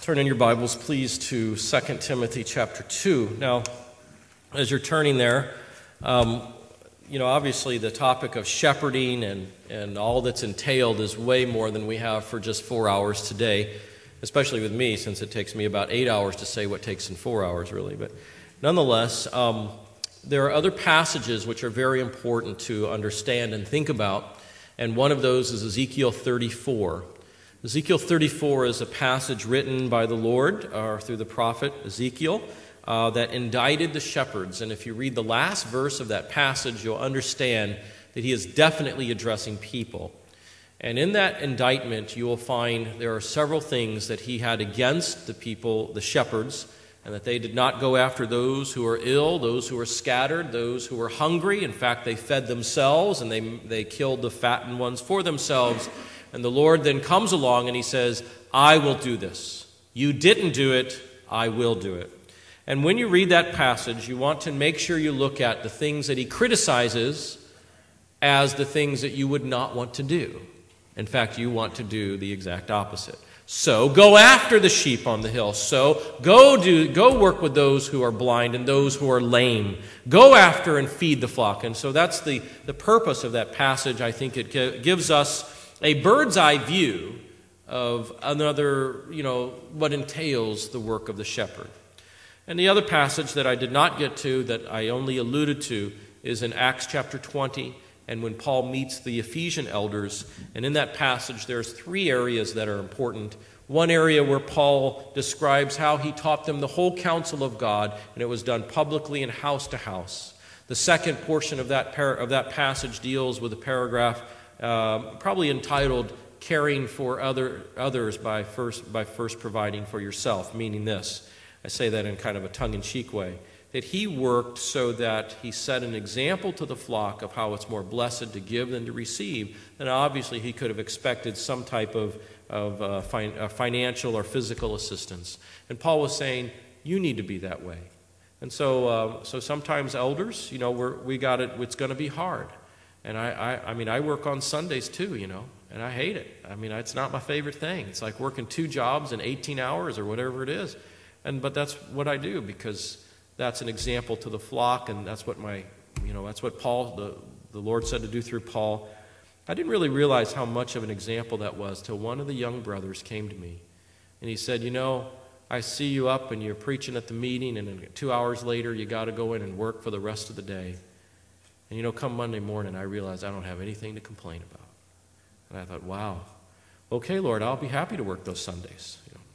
Turn in your Bibles, please, to 2 Timothy chapter 2. Now, as you're turning there, obviously the topic of shepherding and all that's entailed is way more than we have for just 4 hours today, especially with me, since it takes me about 8 hours to say what takes in 4 hours, really. But nonetheless, there are other passages which are very important to understand and think about, and one of those is Ezekiel 34. Ezekiel 34 is a passage written by the Lord through the prophet Ezekiel that indicted the shepherds. And if you read the last verse of that passage, you'll understand that he is definitely addressing people. And in that indictment, you will find there are several things that he had against the people, the shepherds, and that they did not go after those who are ill, those who are scattered, those who are hungry. In fact, they fed themselves, and they killed the fattened ones for themselves. And the Lord then comes along and he says, I will do this. You didn't do it, I will do it. And when you read that passage, you want to make sure you look at the things that he criticizes as the things that you would not want to do. In fact, you want to do the exact opposite. So go after the sheep on the hill. So go work with those who are blind and those who are lame. Go after and feed the flock. And so that's the purpose of that passage. I think it gives us a bird's eye view of what entails the work of the shepherd. And the other passage that I did not get to, that I only alluded to, is in Acts chapter 20, and when Paul meets the Ephesian elders. And in that passage, there's 3 areas that are important. One area where Paul describes how he taught them the whole counsel of God, and it was done publicly and house to house. The second portion of that passage deals with a paragraph probably entitled "Caring for others by first providing for yourself," meaning this. I say that in kind of a tongue-in-cheek way. That he worked so that he set an example to the flock of how it's more blessed to give than to receive. And obviously he could have expected some type of financial or physical assistance. And Paul was saying, you need to be that way. And so sometimes elders, we got it. It's going to be hard. And I work on Sundays too, and I hate it. It's not my favorite thing. It's like working 2 jobs in 18 hours or whatever it is. But that's what I do because that's an example to the flock, and that's what that's what Paul, the Lord said to do through Paul. I didn't really realize how much of an example that was till one of the young brothers came to me, and he said, I see you up and you're preaching at the meeting, and then 2 hours later you got to go in and work for the rest of the day. And come Monday morning, I realized I don't have anything to complain about. And I thought, wow, okay, Lord, I'll be happy to work those Sundays.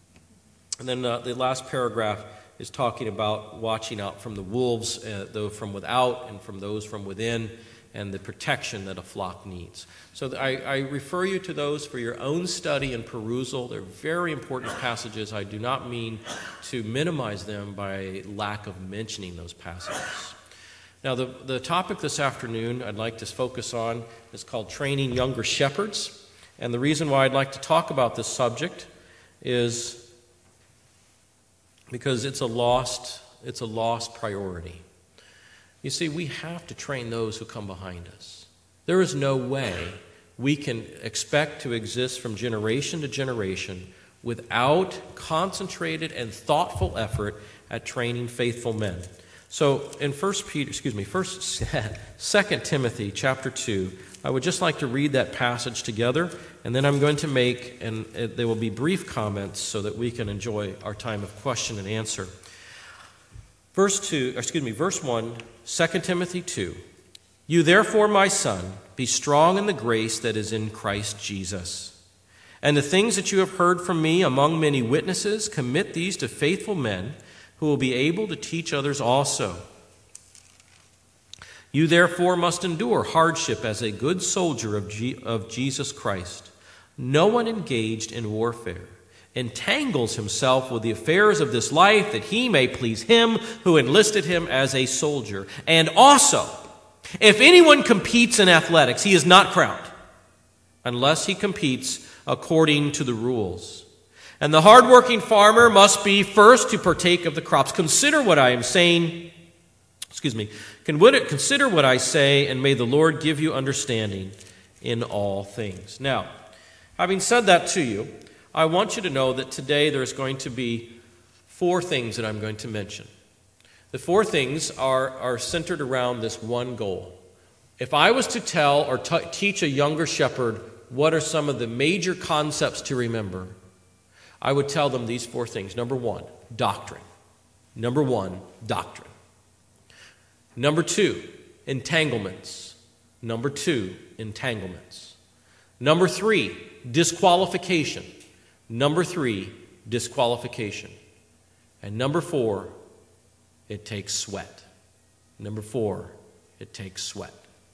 And then the last paragraph is talking about watching out from the wolves, though from without and from those from within, and the protection that a flock needs. So I refer you to those for your own study and perusal. They're very important passages. I do not mean to minimize them by lack of mentioning those passages. Now, the topic this afternoon I'd like to focus on is called Training Younger Shepherds. And the reason why I'd like to talk about this subject is because it's a lost priority. You see, we have to train those who come behind us. There is no way we can expect to exist from generation to generation without concentrated and thoughtful effort at training faithful men. So in 2 Timothy chapter 2, I would just like to read that passage together, and then I'm going to make, and there will be brief comments so that we can enjoy our time of question and answer. Verse 1, 2 Timothy 2. You therefore, my son, be strong in the grace that is in Christ Jesus. And the things that you have heard from me among many witnesses, commit these to faithful men who will be able to teach others also. You therefore must endure hardship as a good soldier of Jesus Christ. No one engaged in warfare entangles himself with the affairs of this life that he may please him who enlisted him as a soldier. And also, if anyone competes in athletics, he is not crowned unless he competes according to the rules. And the hardworking farmer must be first to partake of the crops. Consider what I am saying. Consider what I say, and may the Lord give you understanding in all things. Now, having said that to you, I want you to know that today there's going to be 4 things that I'm going to mention. The 4 things are centered around this one goal. If I was to tell or teach a younger shepherd what are some of the major concepts to remember, I would tell them these 4 things. Number 1, doctrine. Number 1, doctrine. Number 2, entanglements. Number 2, entanglements. Number 3, disqualification. Number 3, disqualification. And number 4, it takes sweat. Number 4, it takes sweat.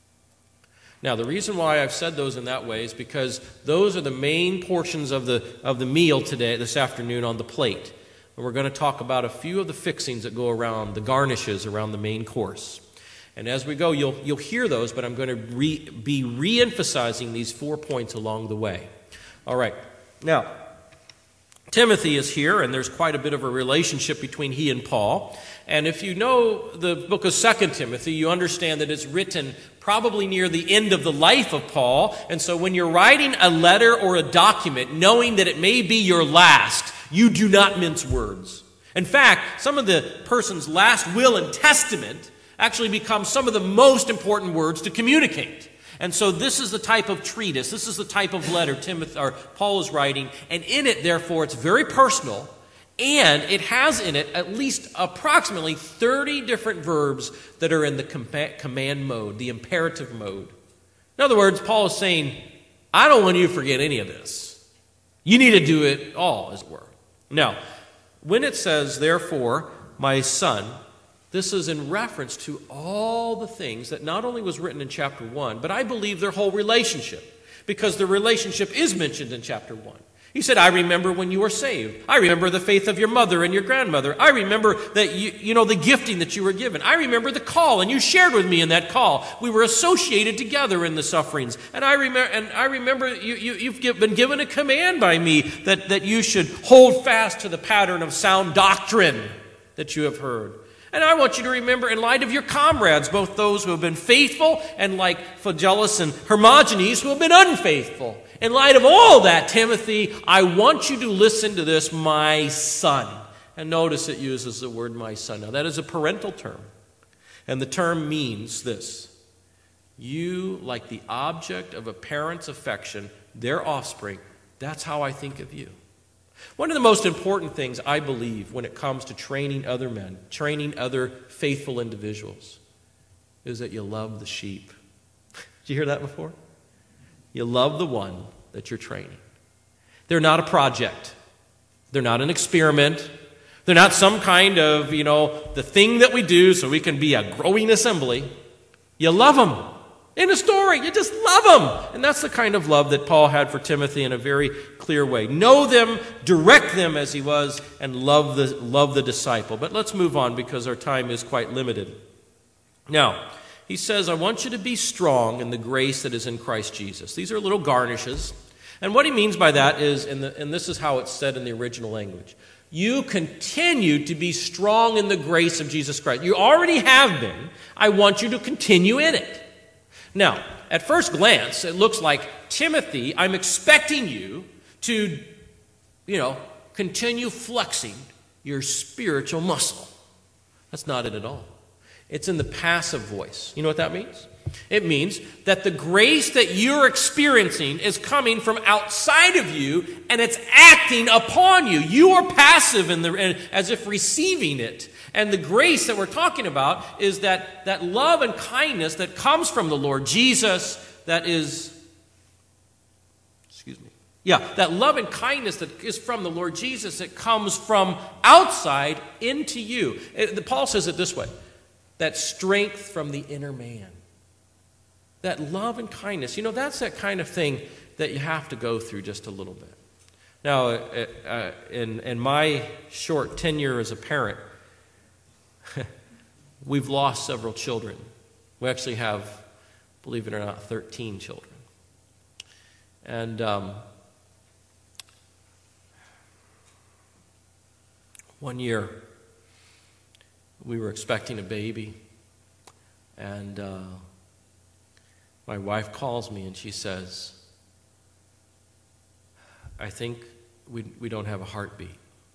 Now, the reason why I've said those in that way is because those are the main portions of the meal today, this afternoon, on the plate. And we're going to talk about a few of the fixings that go around, the garnishes around the main course. And as we go, you'll hear those, but I'm going to be re-emphasizing these 4 points along the way. All right. Now, Timothy is here, and there's quite a bit of a relationship between he and Paul. And if you know the book of 2 Timothy, you understand that it's written probably near the end of the life of Paul. And so when you're writing a letter or a document, knowing that it may be your last, you do not mince words. In fact, some of the person's last will and testament actually become some of the most important words to communicate. And so this is the type of treatise, this is the type of letter Paul is writing, and in it, therefore, it's very personal, and it has in it at least approximately 30 different verbs that are in the command mode, the imperative mode. In other words, Paul is saying, I don't want you to forget any of this. You need to do it all, as it were. Now, when it says, therefore, my son, this is in reference to all the things that not only was written in chapter 1, but I believe their whole relationship, because the relationship is mentioned in chapter 1. He said, I remember when you were saved. I remember the faith of your mother and your grandmother. I remember that you know the gifting that you were given. I remember the call, and you shared with me in that call. We were associated together in the sufferings. And I remember you've been given a command by me that you should hold fast to the pattern of sound doctrine that you have heard. And I want you to remember, in light of your comrades, both those who have been faithful and like Phygelus and Hermogenes who have been unfaithful. In light of all that, Timothy, I want you to listen to this, my son. And notice it uses the word my son. Now, that is a parental term. And the term means this. You, like the object of a parent's affection, their offspring, that's how I think of you. One of the most important things, I believe, when it comes to training other men, training other faithful individuals, is that you love the sheep. Did you hear that before? You love the one that you're training. They're not a project. They're not an experiment. They're not some kind of, the thing that we do so we can be a growing assembly. You love them. In a story, you just love them. And that's the kind of love that Paul had for Timothy in a very clear way. Know them, direct them as he was, and love the disciple. But let's move on because our time is quite limited. Now, he says, I want you to be strong in the grace that is in Christ Jesus. These are little garnishes. And what he means by that is, and this is how it's said in the original language, you continue to be strong in the grace of Jesus Christ. You already have been. I want you to continue in it. Now, at first glance, it looks like, Timothy, I'm expecting you to, continue flexing your spiritual muscle. That's not it at all. It's in the passive voice. You know what that means? It means that the grace that you're experiencing is coming from outside of you, and it's acting upon you. You are passive as if receiving it. And the grace that we're talking about is that love and kindness that comes from the Lord Jesus, that love and kindness that is from the Lord Jesus, that comes from outside into you. Paul says it this way, that strength from the inner man. That love and kindness, that's that kind of thing that you have to go through just a little bit. Now, in my short tenure as a parent, we've lost several children. We actually have, believe it or not, 13 children. And one year, we were expecting a baby, and my wife calls me and she says, I think we don't have a heartbeat.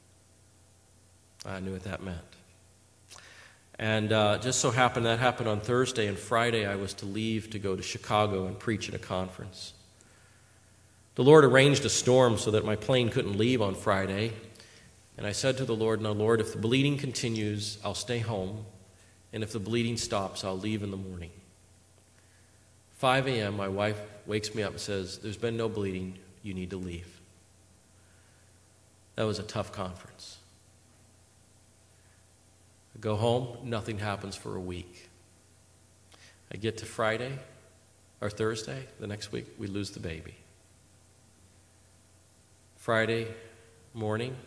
I knew what that meant. And just so happened that happened on Thursday, and Friday I was to leave to go to Chicago and preach at a conference. The Lord arranged a storm so that my plane couldn't leave on Friday. And I said to the Lord, "Now, Lord, if the bleeding continues, I'll stay home. And if the bleeding stops, I'll leave in the morning." 5 a.m., my wife wakes me up and says, "There's been no bleeding. You need to leave." That was a tough conference. I go home, nothing happens for a week. I get to Friday or Thursday, the next week, we lose the baby. Friday morning,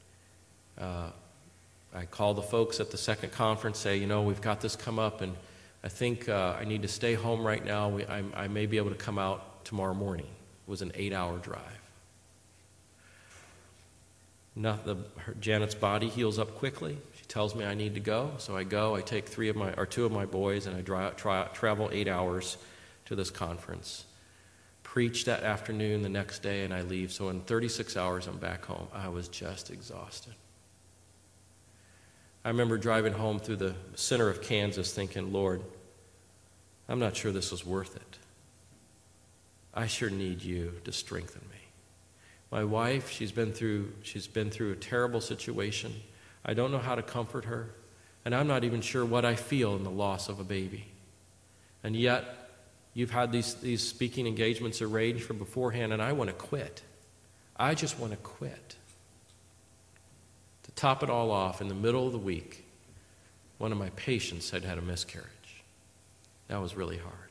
I call the folks at the second conference, say, we've got this come up, and I think I need to stay home right now. I may be able to come out tomorrow morning. It was an 8-hour drive. Janet's body heals up quickly. She tells me I need to go, so I go. I take 2 of my boys, and I travel 8 hours to this conference. Preach that afternoon, the next day, and I leave. So in 36 hours, I'm back home. I was just exhausted. I remember driving home through the center of Kansas thinking, "Lord, I'm not sure this was worth it. I sure need you to strengthen me." My wife, she's been through a terrible situation. I don't know how to comfort her, and I'm not even sure what I feel in the loss of a baby. And yet, you've had these speaking engagements arranged for beforehand, and I want to quit. I just want to quit. To top it all off, in the middle of the week, one of my patients had a miscarriage. That was really hard.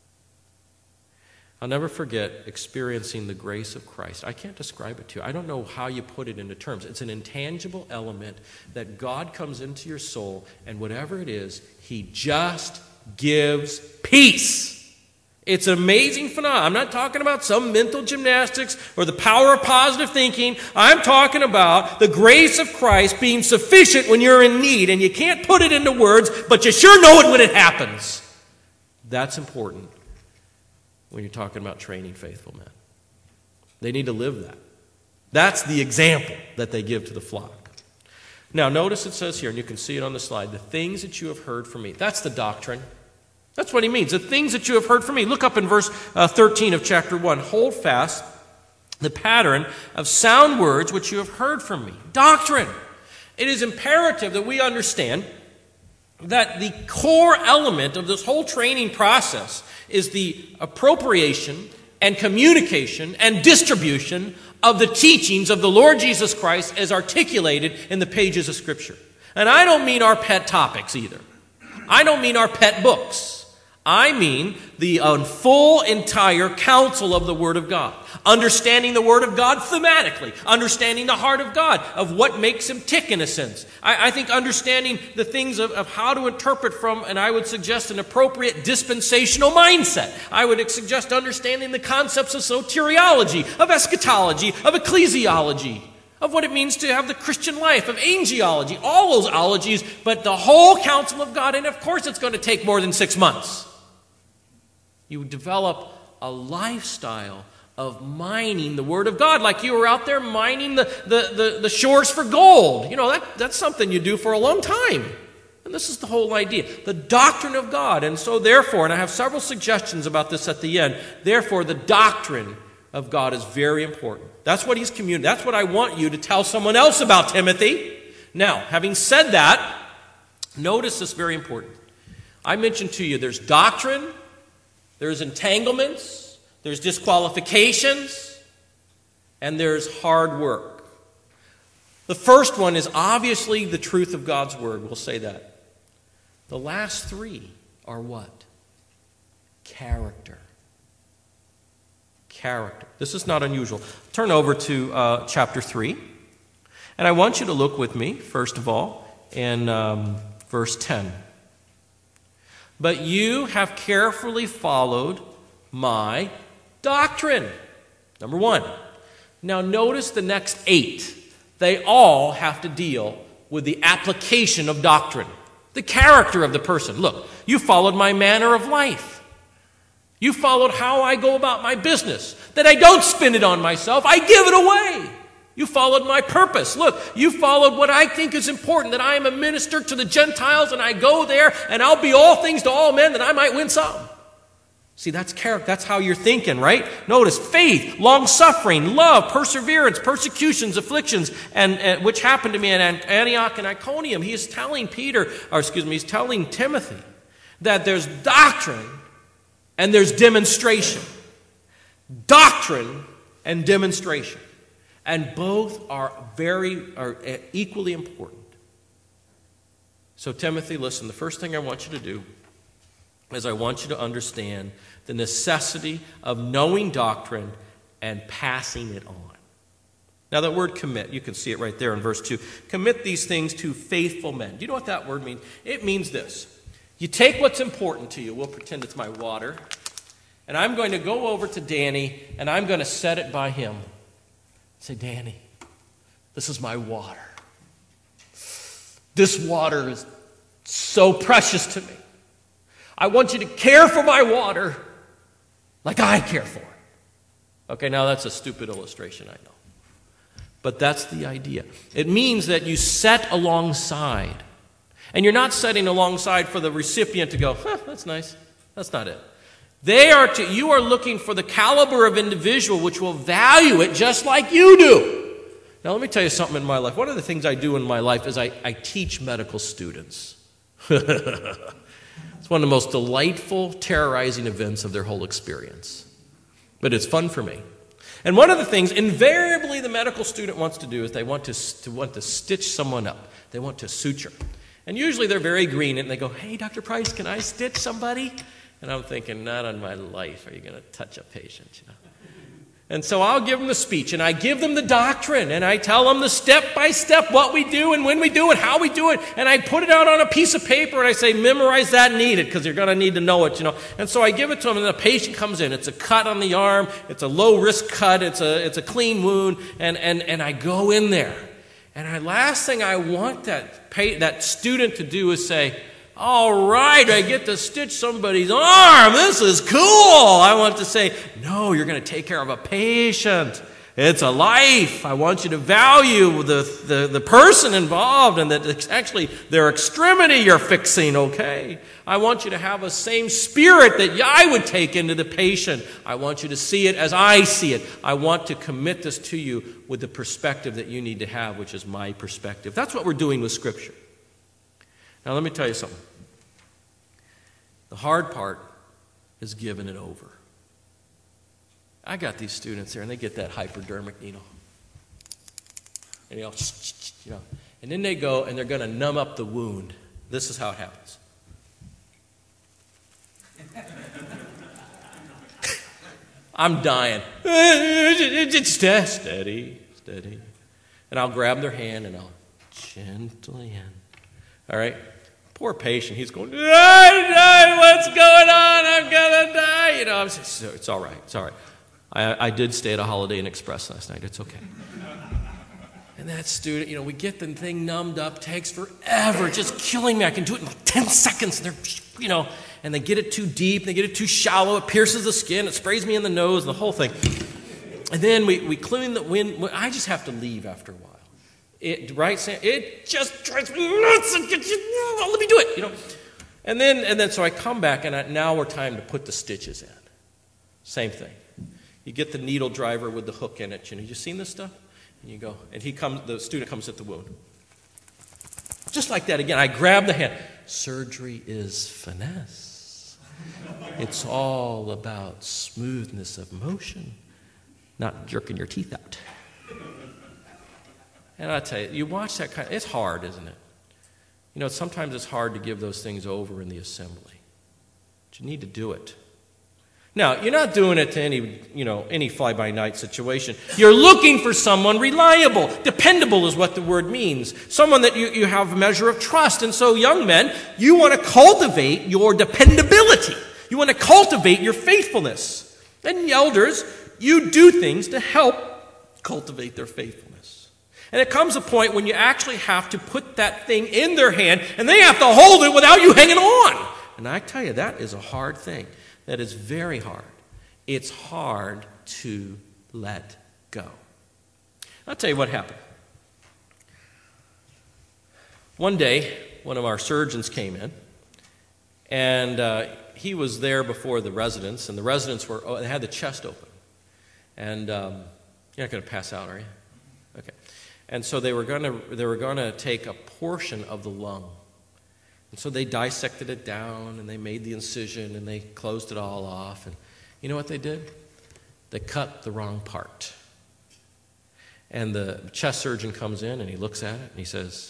I'll never forget experiencing the grace of Christ. I can't describe it to you. I don't know how you put it into terms. It's an intangible element that God comes into your soul, and whatever it is, He just gives peace. It's an amazing phenomenon. I'm not talking about some mental gymnastics or the power of positive thinking. I'm talking about the grace of Christ being sufficient when you're in need, and you can't put it into words, but you sure know it when it happens. That's important when you're talking about training faithful men. They need to live that. That's the example that they give to the flock. Now, notice it says here, and you can see it on the slide, the things that you have heard from me. That's the doctrine. That's what he means, the things that you have heard from me. Look up in verse 13 of chapter 1. Hold fast the pattern of sound words which you have heard from me. Doctrine. It is imperative that we understand that the core element of this whole training process is the appropriation and communication and distribution of the teachings of the Lord Jesus Christ as articulated in the pages of Scripture. And I don't mean our pet topics either. I don't mean our pet books. I mean the full, entire counsel of the Word of God. Understanding the Word of God thematically. Understanding the heart of God, of what makes Him tick in a sense. I think understanding the things of how to interpret from, and I would suggest an appropriate dispensational mindset. I would suggest understanding the concepts of soteriology, of eschatology, of ecclesiology, of what it means to have the Christian life, of angelology, all those ologies, but the whole counsel of God. And of course it's going to take more than 6 months. You develop a lifestyle of mining the Word of God, like you were out there mining the shores for gold. That's something you do for a long time. And this is the whole idea, the doctrine of God. And so therefore, and I have several suggestions about this at the end, therefore the doctrine of God is very important. That's what he's communicating. That's what I want you to tell someone else about, Timothy. Now, having said that, notice this very important. I mentioned to you there's doctrine, there's entanglements, there's disqualifications, and there's hard work. The first one is obviously the truth of God's Word. We'll say that. The last three are what? Character. Character. This is not unusual. Turn over to chapter 3. And I want you to look with me, first of all, in verse 10. But you have carefully followed my doctrine. Number 1. Now notice the next 8. They all have to deal with the application of doctrine. The character of the person. Look, you followed my manner of life. You followed how I go about my business. That I don't spend it on myself. I give it away. You followed my purpose. Look, you followed what I think is important, that I am a minister to the Gentiles and I go there and I'll be all things to all men that I might win some. See, that's character. That's how you're thinking, right? Notice faith, long-suffering, love, perseverance, persecutions, afflictions, and which happened to me in Antioch and Iconium. He's telling he's telling Timothy that there's doctrine and there's demonstration. Doctrine and demonstration. And both are equally important. So Timothy, listen, the first thing I want you to do is I want you to understand the necessity of knowing doctrine and passing it on. Now that word commit, you can see it right there in verse 2. Commit these things to faithful men. Do you know what that word means? It means this. You take what's important to you. We'll pretend it's my water. And I'm going to go over to Danny and I'm going to set it by him. Say, Danny, this is my water. This water is so precious to me. I want you to care for my water like I care for it. Okay, now that's a stupid illustration, I know. But that's the idea. It means that you set alongside. And you're not setting alongside for the recipient to go, that's nice. That's not it. You are looking for the caliber of individual which will value it just like you do. Now let me tell you something in my life. One of the things I do in my life is I teach medical students. It's one of the most delightful, terrorizing events of their whole experience. But it's fun for me. And one of the things invariably the medical student wants to do is they want to stitch someone up. They want to suture. And usually they're very green and they go, hey, Dr. Price, can I stitch somebody? And I'm thinking, not on my life are you going to touch a patient, you know. And so I'll give them the speech, and I give them the doctrine, and I tell them the step-by-step what we do and when we do it, how we do it, and I put it out on a piece of paper, and I say, memorize that and eat it, because you're going to need to know it, you know. And so I give it to them, and the patient comes in. It's a cut on the arm. It's a low-risk cut. It's a clean wound, and I go in there. And the last thing I want that student to do is say, all right, I get to stitch somebody's arm. This is cool. I want to say, no, you're going to take care of a patient. It's a life. I want you to value the person involved and that it's actually their extremity you're fixing, okay? I want you to have the same spirit that I would take into the patient. I want you to see it as I see it. I want to commit this to you with the perspective that you need to have, which is my perspective. That's what we're doing with Scripture. Now, let me tell you something. The hard part is giving it over. I got these students here, and they get that hypodermic needle. And, and then they go, and they're going to numb up the wound. This is how it happens. I'm dying. Steady. And I'll grab their hand, and I'll gently in. All right? Poor patient, he's going, what's going on? I'm going to die. You know, I'm saying, it's all right. It's all right. I did stay at a Holiday Inn Express last night. It's okay. And that student, we get the thing numbed up, takes forever, just killing me. I can do it in like 10 seconds. And they're, and they get it too deep, they get it too shallow. It pierces the skin. It sprays me in the nose, the whole thing. And then we clean the wind. I just have to leave after a while. It just drives me nuts. Let me do it, And then so I come back, and now we're time to put the stitches in. Same thing. You get the needle driver with the hook in it. You seen this stuff? And you go, and the student comes at the wound. Just like that again. I grab the hand. Surgery is finesse. It's all about smoothness of motion, not jerking your teeth out. And I tell you, you watch that it's hard, isn't it? Sometimes it's hard to give those things over in the assembly. But you need to do it. Now, you're not doing it to any fly-by-night situation. You're looking for someone reliable. Dependable is what the word means. Someone that you have a measure of trust. And so, young men, you want to cultivate your dependability. You want to cultivate your faithfulness. And elders, you do things to help cultivate their faithfulness. And it comes a point when you actually have to put that thing in their hand, and they have to hold it without you hanging on. And I tell you, that is a hard thing. That is very hard. It's hard to let go. I'll tell you what happened. One day, one of our surgeons came in, and he was there before the residents, and the residents they had the chest open. And you're not going to pass out, are you? Okay. And so they were going to take a portion of the lung. And so they dissected it down, and they made the incision, and they closed it all off. And you know what they did? They cut the wrong part. And the chest surgeon comes in, and he looks at it, and he says,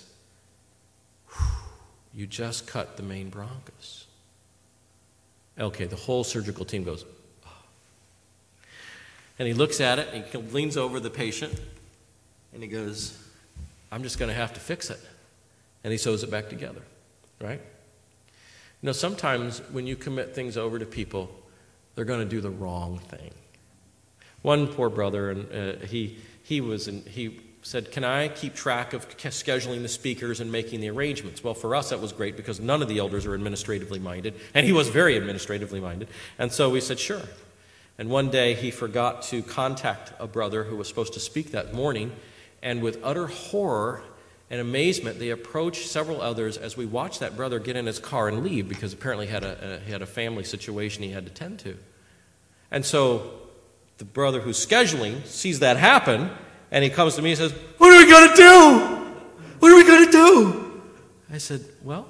"You just cut the main bronchus." Okay, the whole surgical team goes, "Oh." And he looks at it, and he leans over the patient, and he goes, "I'm just going to have to fix it." And he sews it back together, right? You know, sometimes when you commit things over to people, they're going to do the wrong thing. One poor brother, and he said, "Can I keep track of scheduling the speakers and making the arrangements?" Well, for us, that was great because none of the elders are administratively minded, and he was very administratively minded. And so we said, sure. And one day he forgot to contact a brother who was supposed to speak that morning, and with utter horror and amazement, they approached several others as we watched that brother get in his car and leave because apparently he had a family situation he had to tend to. And so the brother who's scheduling sees that happen, and he comes to me and says, "What are we going to do? What are we going to do?" I said, well,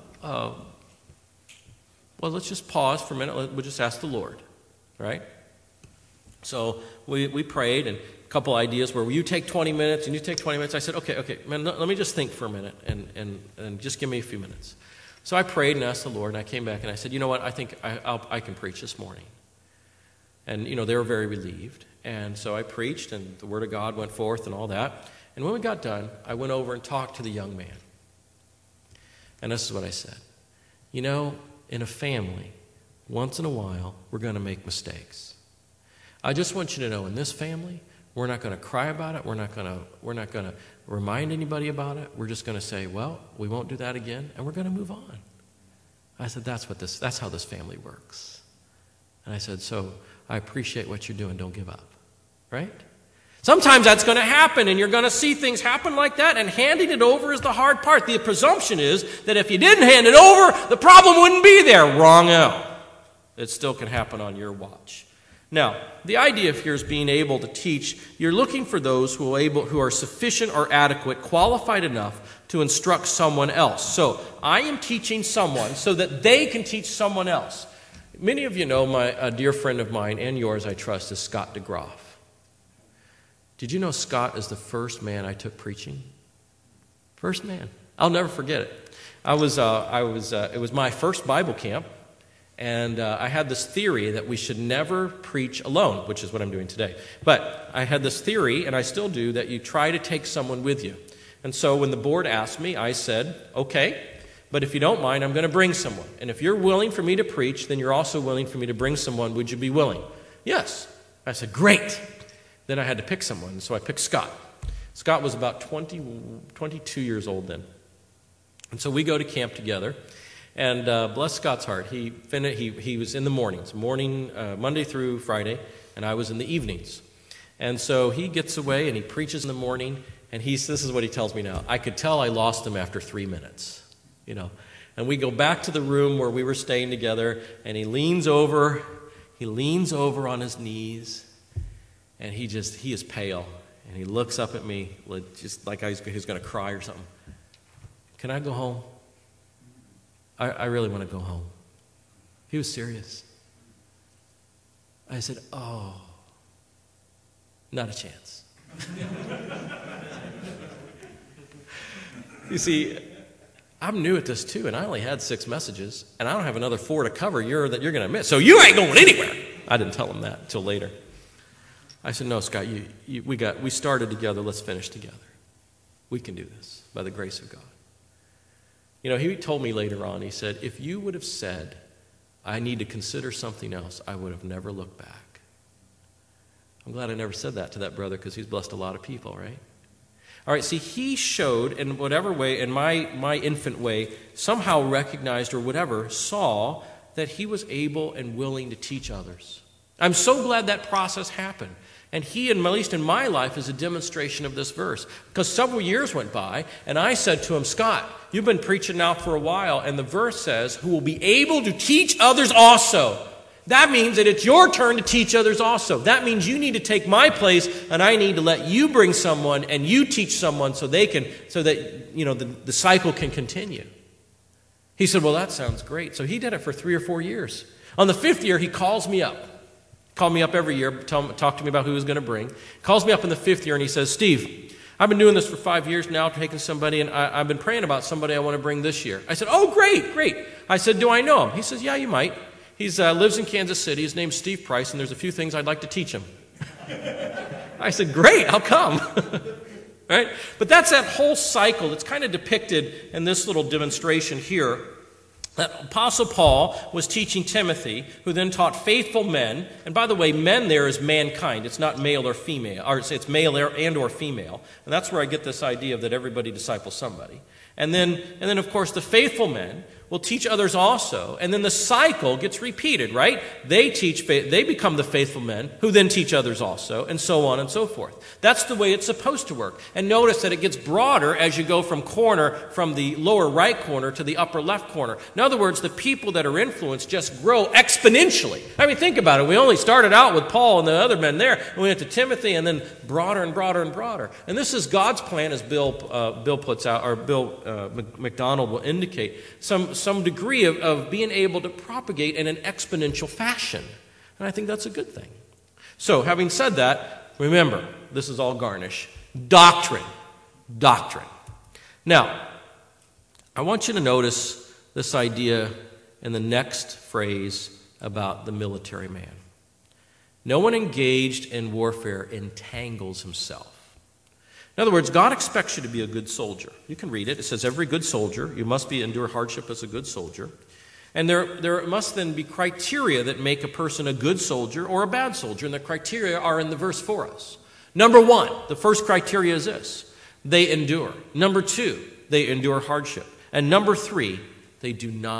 let's just pause for a minute. We'll just ask the Lord, right? So we prayed, and a couple ideas were, will you take 20 minutes, and you take 20 minutes? I said, okay, man, let me just think for a minute, and just give me a few minutes. So I prayed and asked the Lord, and I came back, and I said, you know what, I think I can preach this morning. And, you know, they were very relieved. And so I preached, and the Word of God went forth and all that. And when we got done, I went over and talked to the young man. And this is what I said. You know, in a family, once in a while, we're going to make mistakes. I just want you to know, in this family, we're not going to cry about it. We're not going to remind anybody about it. We're just going to say, well, we won't do that again, and we're going to move on. I said, that's how this family works. And I said, so I appreciate what you're doing. Don't give up. Right? Sometimes that's going to happen, and you're going to see things happen like that, and handing it over is the hard part. The presumption is that if you didn't hand it over, the problem wouldn't be there. Wrong out. It still can happen on your watch. Now, the idea here is being able to teach. You're looking for those who are sufficient or adequate, qualified enough to instruct someone else. So I am teaching someone so that they can teach someone else. Many of you know a dear friend of mine, and yours, I trust, is Scott DeGroff. Did you know Scott is the first man I took preaching? First man. I'll never forget it. It was my first Bible camp, and I had this theory that we should never preach alone, which is what I'm doing today. But I had this theory, and I still do, that you try to take someone with you. And so when the board asked me, I said, okay, but if you don't mind, I'm going to bring someone. And if you're willing for me to preach, then you're also willing for me to bring someone. Would you be willing? Yes. I said, great. Then I had to pick someone, so I picked Scott. Scott was about 22 years old then. And so we go to camp together, and bless Scott's heart, he was in the mornings, Monday through Friday, and I was in the evenings. And so he gets away, and he preaches in the morning, and this is what he tells me now. I could tell I lost him after 3 minutes, you know. And we go back to the room where we were staying together, and he leans over on his knees, and he is pale, and he looks up at me just like he's going to cry or something. Can I go home? I really want to go home. He was serious. I said, oh, not a chance. You see, I'm new at this too, and I only had 6 messages, and I don't have another 4 to cover that you're going to miss. So you ain't going anywhere. I didn't tell him that until later. I said, no, Scott, we started together. Let's finish together. We can do this by the grace of God. You know, he told me later on, he said, if you would have said, I need to consider something else, I would have never looked back. I'm glad I never said that to that brother because he's blessed a lot of people, right? All right, see, he showed in whatever way, in my infant way, somehow recognized or whatever, saw that he was able and willing to teach others. I'm so glad that process happened. And he, at least in my life, is a demonstration of this verse. Because several years went by, and I said to him, Scott, you've been preaching now for a while, and the verse says, who will be able to teach others also. That means that it's your turn to teach others also. That means you need to take my place, and I need to let you bring someone, and you teach someone so that the cycle can continue. He said, well, that sounds great. So he did it for 3 or 4 years. On the 5th year, he calls me up. Called me up every year, talk to me about who he was going to bring. Calls me up in the 5th year and he says, Steve, I've been doing this for 5 years now, taking somebody, and I've been praying about somebody I want to bring this year. I said, oh, great. I said, do I know him? He says, yeah, you might. He lives in Kansas City. His name's Steve Price, and there's a few things I'd like to teach him. I said, great, I'll come. Right? But that's that whole cycle that's kind of depicted in this little demonstration here. That Apostle Paul was teaching Timothy, who then taught faithful men. And by the way, men there is mankind. It's not male or female. Or it's male and or female. And that's where I get this idea of that everybody disciples somebody. And then, of course, the faithful men will teach others also. And then the cycle gets repeated, right? They become the faithful men who then teach others also, and so on and so forth. That's the way it's supposed to work. And notice that it gets broader as you go from the lower right corner to the upper left corner. In other words, the people that are influenced just grow exponentially. I mean, think about it. We only started out with Paul and the other men there. And we went to Timothy, and then broader and broader and broader. And this is God's plan, as Bill puts out, or Bill McDonald will indicate, some degree of being able to propagate in an exponential fashion. And I think that's a good thing. So, having said that, remember, this is all garnish. Doctrine. Now, I want you to notice this idea in the next phrase about the military man. No one engaged in warfare entangles himself. In other words, God expects you to be a good soldier. You can read it. It says, every good soldier, you must endure hardship as a good soldier. And there must then be criteria that make a person a good soldier or a bad soldier. And the criteria are in the verse for us. Number 1, the first criteria is this: they endure. Number 2, they endure hardship. And number 3, they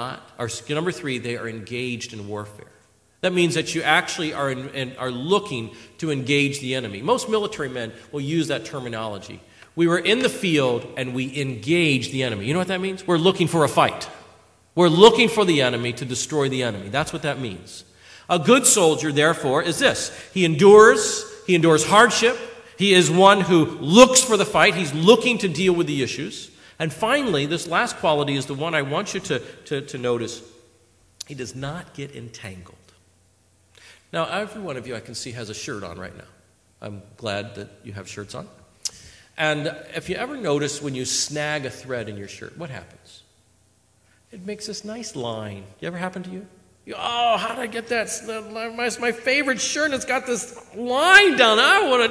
are engaged in warfare. That means that you actually are looking to engage the enemy. Most military men will use that terminology. We were in the field and we engaged the enemy. You know what that means? We're looking for a fight. We're looking for the enemy to destroy the enemy. That's what that means. A good soldier, therefore, is this: he endures hardship. He is one who looks for the fight. He's looking to deal with the issues. And finally, this last quality is the one I want you to notice. He does not get entangled. Now, every one of you I can see has a shirt on right now. I'm glad that you have shirts on. And if you ever notice when you snag a thread in your shirt, what happens? It makes this nice line. You ever happen to you? How did I get that? It's my favorite shirt, and it's got this line down. I want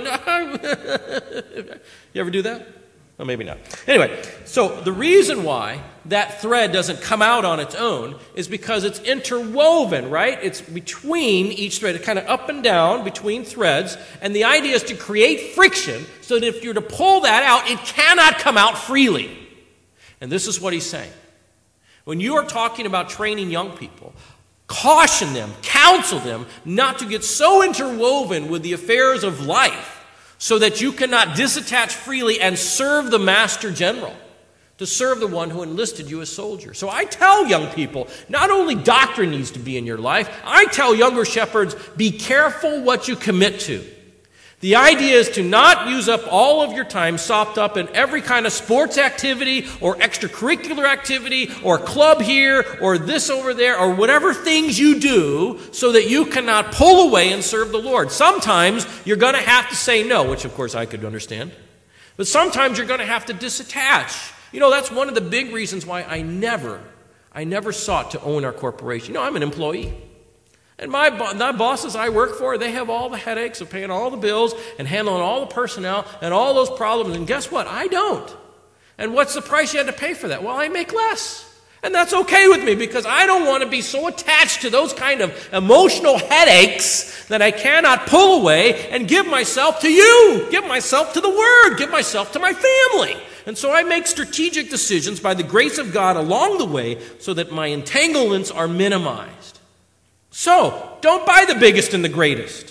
to know. You ever do that? Well, maybe not. Anyway, so the reason why that thread doesn't come out on its own is because it's interwoven, right? It's between each thread. It's kind of up and down between threads. And the idea is to create friction so that if you're to pull that out, it cannot come out freely. And this is what he's saying. When you are talking about training young people, caution them, counsel them not to get so interwoven with the affairs of life so that you cannot disattach freely and serve the master general, to serve the one who enlisted you as soldier. So I tell young people, not only doctrine needs to be in your life, I tell younger shepherds, be careful what you commit to. The idea is to not use up all of your time sopped up in every kind of sports activity or extracurricular activity or club here or this over there or whatever things you do so that you cannot pull away and serve the Lord. Sometimes you're going to have to say no, which of course I could understand. But sometimes you're going to have to disattach. You know, that's one of the big reasons why I never sought to own our corporation. You know, I'm an employee. And my bosses I work for, they have all the headaches of paying all the bills and handling all the personnel and all those problems. And guess what? I don't. And what's the price you had to pay for that? Well, I make less. And that's okay with me because I don't want to be so attached to those kind of emotional headaches that I cannot pull away and give myself to you, give myself to the Word, give myself to my family. And so I make strategic decisions by the grace of God along the way so that my entanglements are minimized. So, don't buy the biggest and the greatest.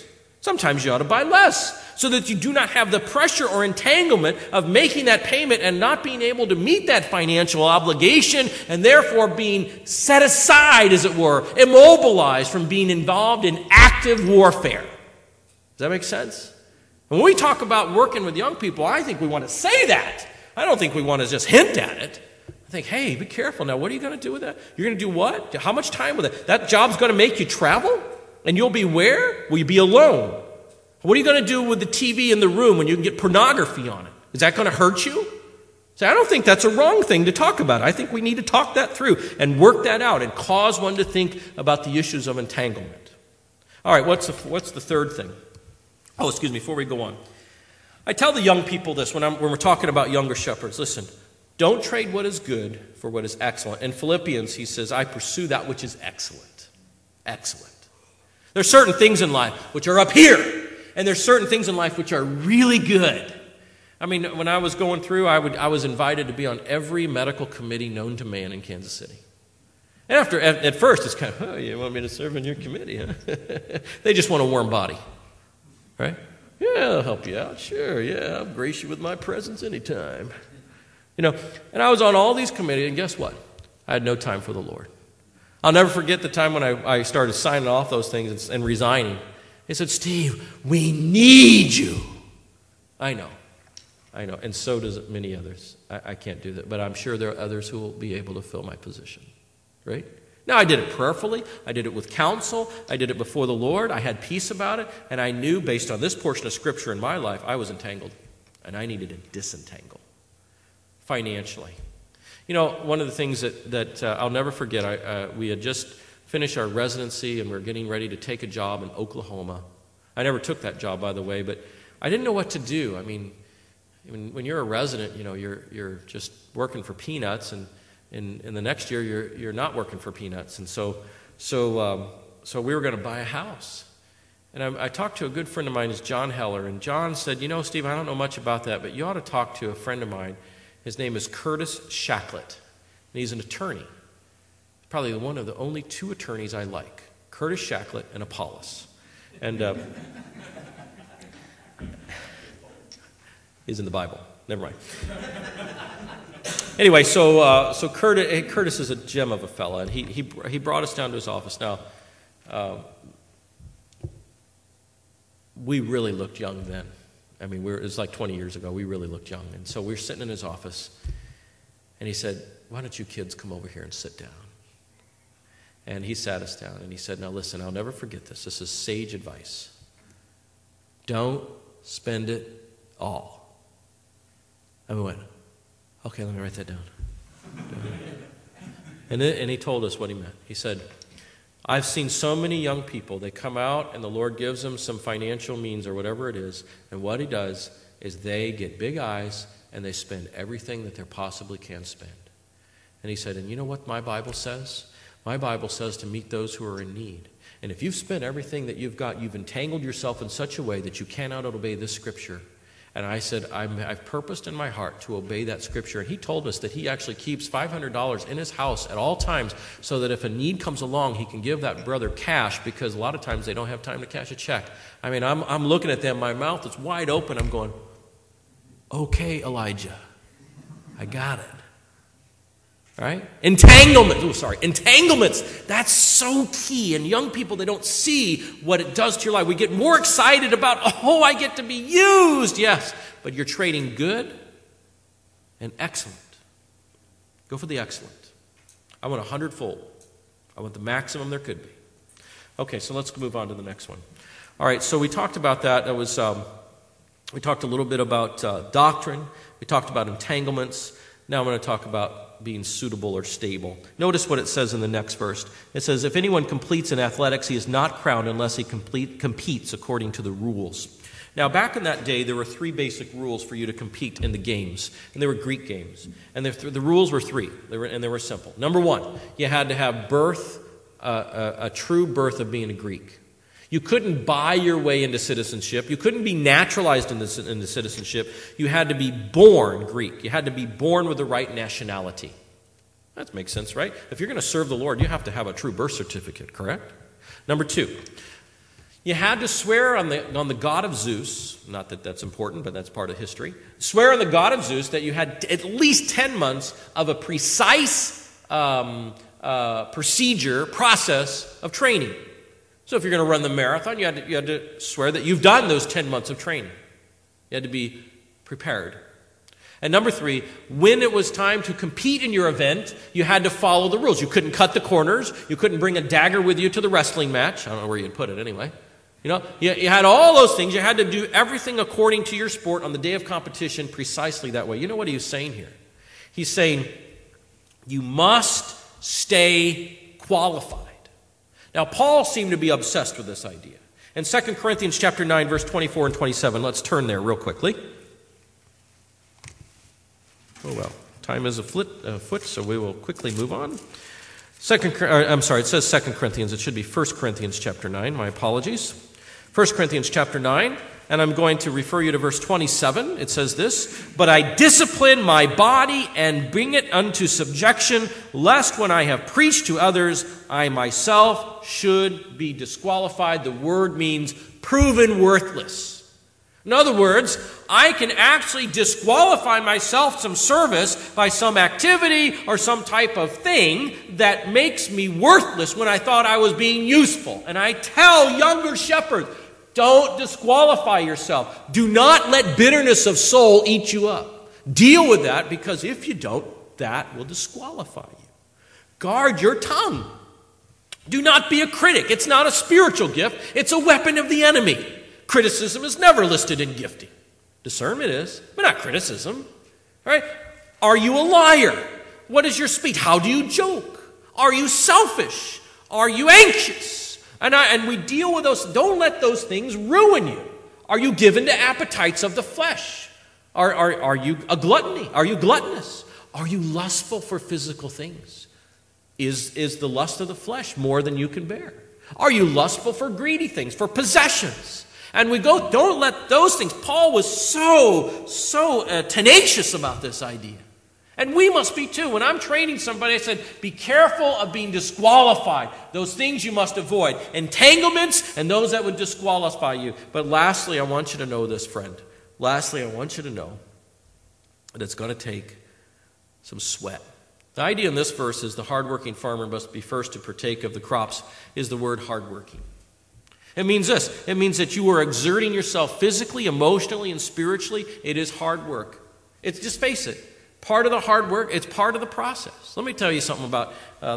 Sometimes you ought to buy less so that you do not have the pressure or entanglement of making that payment and not being able to meet that financial obligation and therefore being set aside, as it were, immobilized from being involved in active warfare. Does that make sense? And when we talk about working with young people, I think we want to say that. I don't think we want to just hint at it. I think, hey, be careful now. What are you going to do with that? You're going to do what? How much time with it? That job's going to make you travel? And you'll be where? Will you be alone? What are you going to do with the TV in the room when you can get pornography on it? Is that going to hurt you? So I don't think that's a wrong thing to talk about. I think we need to talk that through and work that out and cause one to think about the issues of entanglement. All right, what's the third thing? Oh, excuse me, before we go on. I tell the young people this when we're talking about younger shepherds. Listen, don't trade what is good for what is excellent. In Philippians, he says, I pursue that which is excellent. Excellent. There's certain things in life which are up here, and there's certain things in life which are really good. I mean, when I was going through, I was invited to be on every medical committee known to man in Kansas City. And at first, it's kind of, oh, you want me to serve in your committee, huh? They just want a warm body, right? Yeah, I'll help you out. Sure, yeah, I'll grace you with my presence anytime. And I was on all these committees, and guess what? I had no time for the Lord. I'll never forget the time when I started signing off those things and resigning. They said, Steve, we need you. I know. And so does many others. I can't do that. But I'm sure there are others who will be able to fill my position. Right? Now, I did it prayerfully. I did it with counsel. I did it before the Lord. I had peace about it. And I knew, based on this portion of Scripture in my life, I was entangled. And I needed to disentangle financially. One of the things that I'll never forget, we had just finished our residency and we were getting ready to take a job in Oklahoma. I never took that job, by the way, but I didn't know what to do. I mean, when you're a resident, you're just working for peanuts, and in the next year you're not working for peanuts. And so we were going to buy a house. And I talked to a good friend of mine, is John Heller, and John said, Steve, I don't know much about that, but you ought to talk to a friend of mine. His name is Curtis Shacklett, and he's an attorney. Probably one of the only two attorneys I like, Curtis Shacklett and Apollos. And he's in the Bible. Never mind. Anyway, so Curtis is a gem of a fella, and he brought us down to his office. Now, we really looked young then. I mean, it was like 20 years ago. We really looked young. And so we were sitting in his office, and he said, why don't you kids come over here and sit down? And he sat us down, and he said, now listen, I'll never forget this. This is sage advice. Don't spend it all. And we went, okay, let me write that down. And he told us what he meant. He said, I've seen so many young people, they come out and the Lord gives them some financial means or whatever it is, and what he does is they get big eyes and they spend everything that they possibly can spend. And he said, and you know what my Bible says? My Bible says to meet those who are in need. And if you've spent everything that you've got, you've entangled yourself in such a way that you cannot obey this scripture. And I said, I've purposed in my heart to obey that scripture. And he told us that he actually keeps $500 in his house at all times so that if a need comes along, he can give that brother cash, because a lot of times they don't have time to cash a check. I mean, I'm looking at them, my mouth is wide open. I'm going, okay, Elijah, I got it. Right? Entanglements. That's so key. And young people, they don't see what it does to your life. We get more excited about, I get to be used. Yes, but you're trading good and excellent. Go for the excellent. I want 100-fold. I want the maximum there could be. Okay, so let's move on to the next one. All right, so we talked about that. That was we talked a little bit about doctrine. We talked about entanglements. Now I'm going to talk about being suitable or stable. Notice what it says in the next verse. It says, if anyone completes in athletics, he is not crowned unless he competes according to the rules. Now, back in that day, there were 3 basic rules for you to compete in the games, and they were Greek games. And the rules were 3, they were simple. Number 1, you had to have a true birth of being a Greek. You couldn't buy your way into citizenship. You couldn't be naturalized into citizenship. You had to be born Greek. You had to be born with the right nationality. That makes sense, right? If you're going to serve the Lord, you have to have a true birth certificate, correct? Number 2, You had to swear on the god of Zeus, not that that's important, but that's part of history. Swear on the god of Zeus that you had at least 10 months of a precise process of training. So if you're going to run the marathon, you had to swear that you've done those 10 months of training. You had to be prepared. And number 3, when it was time to compete in your event, you had to follow the rules. You couldn't cut the corners. You couldn't bring a dagger with you to the wrestling match. I don't know where you'd put it anyway. You had all those things. You had to do everything according to your sport on the day of competition precisely that way. You know what he was saying here? He's saying you must stay qualified. Now, Paul seemed to be obsessed with this idea. In 2 Corinthians chapter 9, verse 24 and 27, let's turn there real quickly. Oh, well, time is a foot, so we will quickly move on. It says 2 Corinthians. It should be 1 Corinthians chapter 9. My apologies. 1 Corinthians chapter 9, and I'm going to refer you to verse 27. It says this, "But I discipline my body and bring it unto subjection, lest when I have preached to others, I myself should be disqualified." The word means proven worthless. In other words, I can actually disqualify myself from service by some activity or some type of thing that makes me worthless when I thought I was being useful. And I tell younger shepherds, don't disqualify yourself. Do not let bitterness of soul eat you up. Deal with that, because if you don't, that will disqualify you. Guard your tongue. Do not be a critic. It's not a spiritual gift. It's a weapon of the enemy. Criticism is never listed in gifting. Discernment is, but not criticism. All right? Are you a liar? What is your speech? How do you joke? Are you selfish? Are you anxious? And we deal with those. Don't let those things ruin you. Are you given to appetites of the flesh? Are you a gluttony? Are you gluttonous? Are you lustful for physical things? Is the lust of the flesh more than you can bear? Are you lustful for greedy things, for possessions? And don't let those things. Paul was so tenacious about this idea. And we must be too. When I'm training somebody, I said, be careful of being disqualified. Those things you must avoid. Entanglements and those that would disqualify you. But lastly, I want you to know this, friend. Lastly, I want you to know that it's going to take some sweat. The idea in this verse is the hardworking farmer must be first to partake of the crops, is the word hardworking. It means this. It means that you are exerting yourself physically, emotionally, and spiritually. It is hard work. Just face it. Part of the hard work, it's part of the process. Let me tell you something about,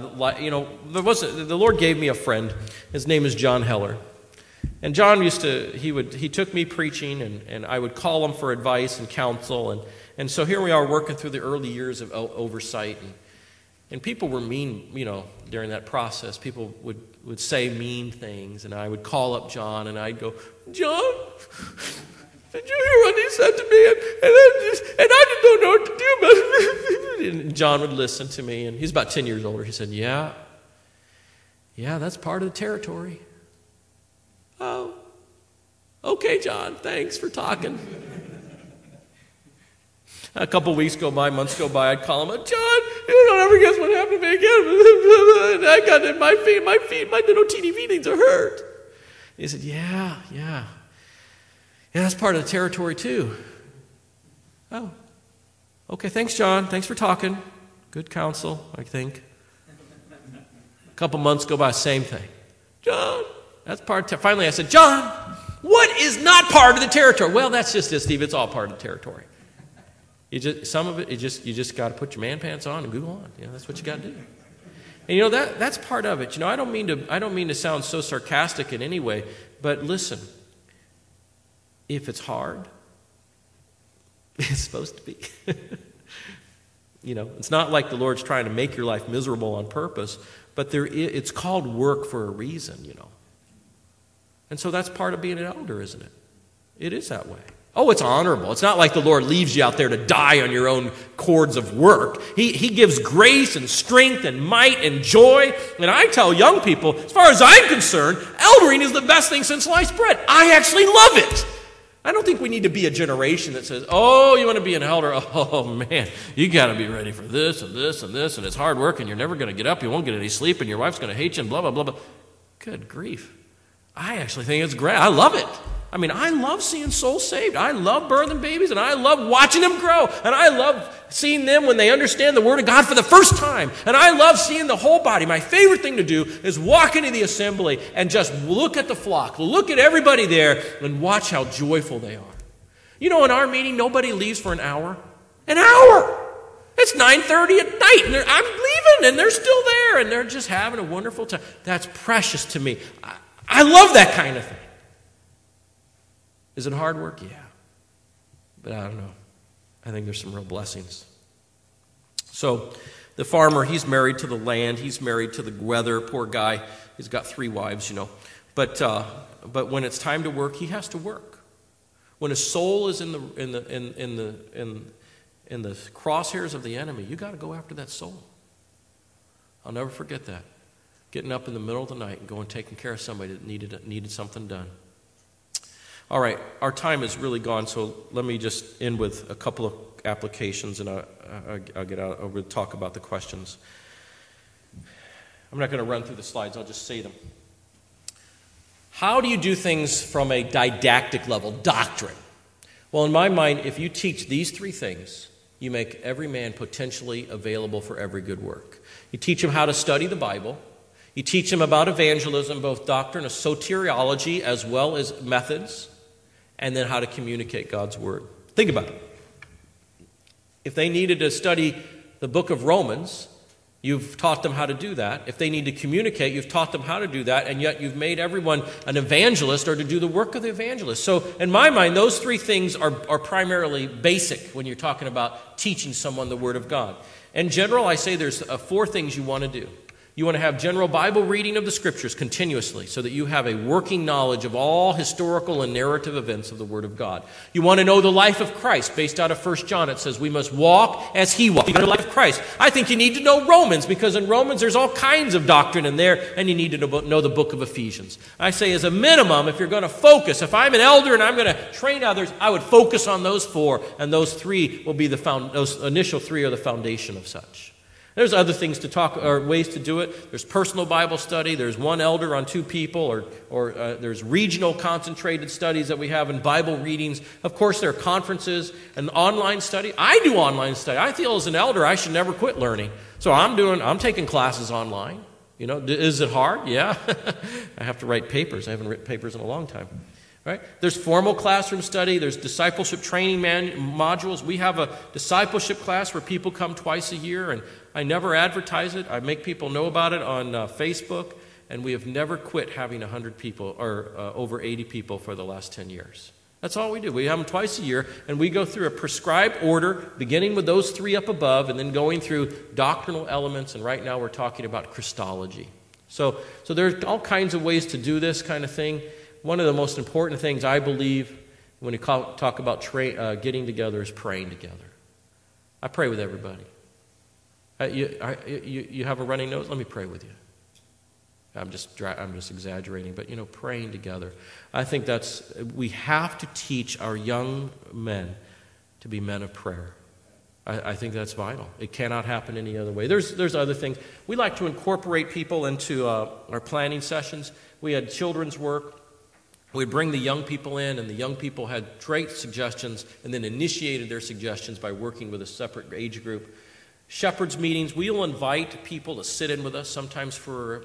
the Lord gave me a friend. His name is John Heller. And John he took me preaching, and I would call him for advice and counsel. And so here we are working through the early years of oversight. And people were mean, during that process. People would say mean things, and I would call up John, and I'd go, John, did you hear what he said to me? And I just don't know what to do about it. And John would listen to me, and he's about 10 years older. He said, yeah, that's part of the territory. Oh, okay, John, thanks for talking. A couple weeks go by, months go by, I'd call him, John, you don't ever guess what happened to me again. And I got in my feet, my little teeny things are hurt. He said, yeah, that's part of the territory too. Oh, okay, thanks, John. Thanks for talking. Good counsel, I think. A couple months go by, same thing. John, that's part of finally I said, John, what is not part of the territory? Well, that's just it, Steve. It's all part of the territory. Some of it, you just got to put your man pants on and go on. That's what you got to do. And that's part of it. I don't mean to sound so sarcastic in any way, but listen. If it's hard, it's supposed to be. It's not like the Lord's trying to make your life miserable on purpose, but it's called work for a reason, And so that's part of being an elder, isn't it? It is that way. Oh, it's honorable. It's not like the Lord leaves you out there to die on your own cords of work. He gives grace and strength and might and joy. And I tell young people, as far as I'm concerned, eldering is the best thing since sliced bread. I actually love it. I don't think we need to be a generation that says, oh, you want to be an elder? Oh, man, you got to be ready for this and this and this, and it's hard work, and you're never going to get up, you won't get any sleep, and your wife's going to hate you, and blah, blah, blah, blah. Good grief. I actually think it's great. I love it. I mean, I love seeing souls saved. I love birthing babies, and I love watching them grow. And I love seeing them when they understand the Word of God for the first time. And I love seeing the whole body. My favorite thing to do is walk into the assembly and just look at the flock, look at everybody there, and watch how joyful they are. You know, in our meeting, nobody leaves for an hour. An hour! It's 9:30 at night, and I'm leaving, and they're still there, and they're just having a wonderful time. That's precious to me. I love that kind of thing. Is it hard work? Yeah. But I don't know. I think there's some real blessings. So the farmer, he's married to the land. He's married to the weather. Poor guy. He's got 3 wives, you know. But when it's time to work, he has to work. When his soul is in the crosshairs of the enemy, you got to go after that soul. I'll never forget that. Getting up in the middle of the night and going and taking care of somebody that needed something done. All right, our time is really gone, so let me just end with a couple of applications, and I'll get out over to talk about the questions. I'm not going to run through the slides, I'll just say them. How do you do things from a didactic level, doctrine? Well, in my mind, if you teach these 3 things, you make every man potentially available for every good work. You teach him how to study the Bible. You teach him about evangelism, both doctrine of soteriology as well as methods, and then how to communicate God's Word. Think about it. If they needed to study the book of Romans, you've taught them how to do that. If they need to communicate, you've taught them how to do that, and yet you've made everyone an evangelist or to do the work of the evangelist. So in my mind, those 3 things are primarily basic when you're talking about teaching someone the Word of God. In general, I say there's 4 things you want to do. You want to have general Bible reading of the Scriptures continuously so that you have a working knowledge of all historical and narrative events of the Word of God. You want to know the life of Christ. Based out of 1 John, it says we must walk as He walked. You know the life of Christ. I think you need to know Romans, because in Romans there's all kinds of doctrine in there, and you need to know the book of Ephesians. I say as a minimum, if you're going to focus, if I'm an elder and I'm going to train others, I would focus on those 4, and those 3 will be those initial 3 are the foundation of such. There's other things to talk, or ways to do it. There's personal Bible study. There's 1 elder on 2 people, or there's regional concentrated studies that we have in Bible readings. Of course, there are conferences and online study. I do online study. I feel as an elder I should never quit learning. So I'm taking classes online. You know, is it hard? Yeah. I have to write papers. I haven't written papers in a long time. Right? There's formal classroom study. There's discipleship training modules. We have a discipleship class where people come twice a year, and I never advertise it. I make people know about it on Facebook, and we have never quit having 100 people or over 80 people for the last 10 years. That's all we do. We have them twice a year, and we go through a prescribed order, beginning with those 3 up above, and then going through doctrinal elements, and right now we're talking about Christology. So there's all kinds of ways to do this kind of thing. One of the most important things I believe when we talk about getting together is praying together. I pray with everybody. You have a running nose? Let me pray with you. I'm just exaggerating, but praying together. I think we have to teach our young men to be men of prayer. I think that's vital. It cannot happen any other way. There's other things. We like to incorporate people into our planning sessions. We had children's work. We'd bring the young people in, and the young people had great suggestions and then initiated their suggestions by working with a separate age group. Shepherds meetings, we'll invite people to sit in with us, sometimes for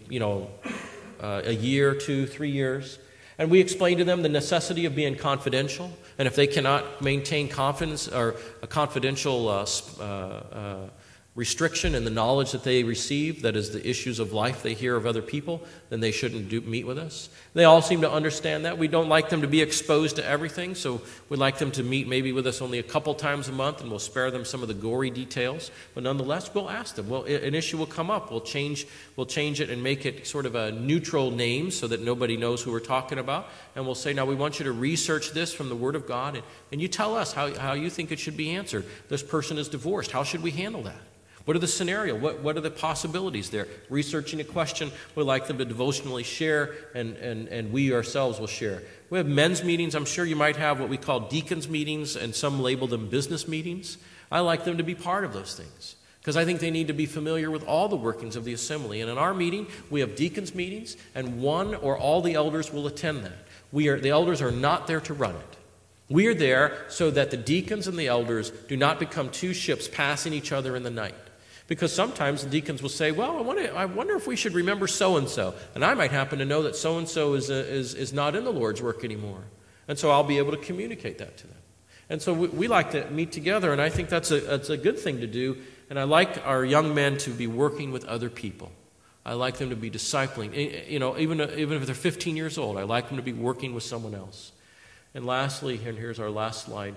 a year, 2, 3 years. And we explain to them the necessity of being confidential. And if they cannot maintain confidence or a confidential restriction in the knowledge that they receive, that is the issues of life they hear of other people, then they shouldn't meet with us. They all seem to understand that. We don't like them to be exposed to everything, so we like them to meet maybe with us only a couple times a month, and we'll spare them some of the gory details. But nonetheless, we'll ask them. Well, an issue will come up. We'll change it and make it sort of a neutral name so that nobody knows who we're talking about. And we'll say, now we want you to research this from the Word of God, and you tell us how you think it should be answered. This person is divorced. How should we handle that? What are the scenario? What are the possibilities there? Researching a question, we like them to devotionally share, and we ourselves will share. We have men's meetings. I'm sure you might have what we call deacons meetings, and some label them business meetings. I like them to be part of those things, because I think they need to be familiar with all the workings of the assembly. And in our meeting, we have deacons' meetings, and one or all the elders will attend that. The elders are not there to run it. We are there so that the deacons and the elders do not become two ships passing each other in the night. Because sometimes the deacons will say, well, I wonder if we should remember so-and-so. And I might happen to know that so-and-so is not in the Lord's work anymore. And so I'll be able to communicate that to them. And so we like to meet together, and I think that's a good thing to do. And I like our young men to be working with other people. I like them to be discipling. You know, even if they're 15 years old, I like them to be working with someone else. And lastly, and here's our last slide.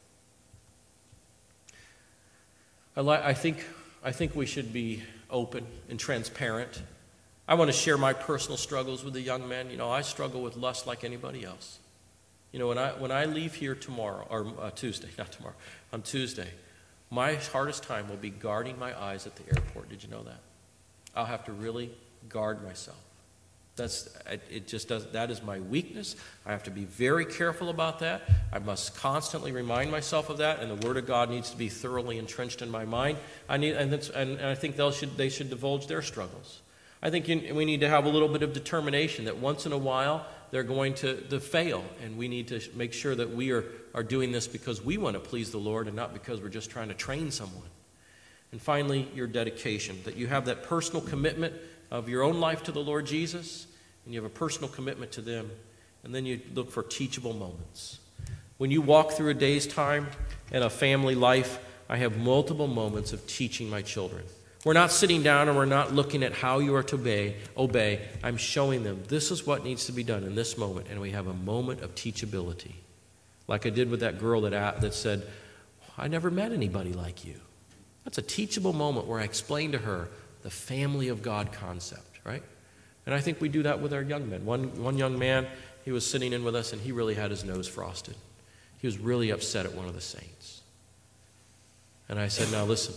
I think we should be open and transparent. I want to share my personal struggles with the young men. You know, I struggle with lust like anybody else. You know, when I leave here tomorrow, or Tuesday, not tomorrow, on Tuesday, my hardest time will be guarding my eyes at the airport. Did you know that? I'll have to really guard myself. That is my weakness. I have to be very careful about that. I must constantly remind myself of that, and the Word of God needs to be thoroughly entrenched in my mind. I think they should divulge their struggles. I think we need to have a little bit of determination that once in a while they're going to fail, and we need to make sure that we are doing this because we want to please the Lord and not because we're just trying to train someone. And finally, your dedication, that you have that personal commitment of your own life to the Lord Jesus, and you have a personal commitment to them, and then you look for teachable moments. When you walk through a day's time in a family life, I have multiple moments of teaching my children. We're not sitting down and we're not looking at how you are to obey. I'm showing them this is what needs to be done in this moment, and we have a moment of teachability. Like I did with that girl that said, I never met anybody like you. That's a teachable moment where I explained to her the family of God concept, right? And I think we do that with our young men. One young man, he was sitting in with us, and he really had his nose frosted. He was really upset at one of the saints. And I said, now listen,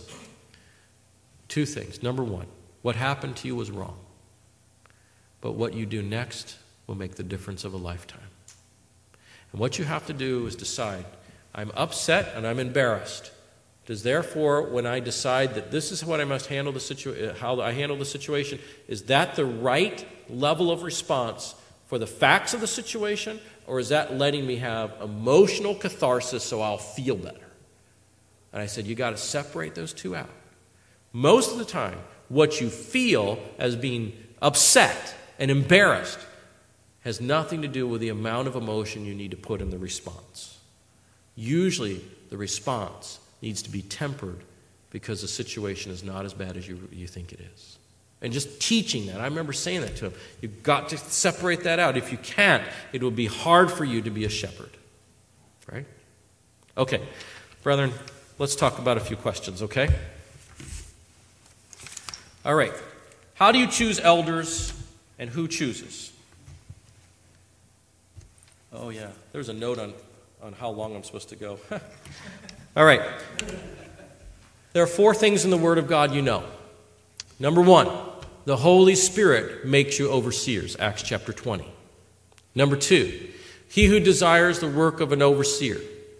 two things. Number one, what happened to you was wrong. But what you do next will make the difference of a lifetime. And what you have to do is decide, I'm upset and I'm embarrassed. Does therefore, when I decide that this is what I must handle how I handle the situation, is that the right level of response for the facts of the situation, or is that letting me have emotional catharsis so I'll feel better? And I said, you got to separate those two out. Most of the time, what you feel as being upset and embarrassed has nothing to do with the amount of emotion you need to put in the response. Usually, the response needs to be tempered because the situation is not as bad as you think it is. And just teaching that, I remember saying that to him. You've got to separate that out. If you can't, it will be hard for you to be a shepherd. Right? Okay, brethren, let's talk about a few questions, okay? All right. How do you choose elders, and who chooses? Oh, yeah. There's a note on how long I'm supposed to go. All right. There are 4 things in the Word of God you know. Number 1, the Holy Spirit makes you overseers, Acts chapter 20. Number 2, he who desires the work of an overseer.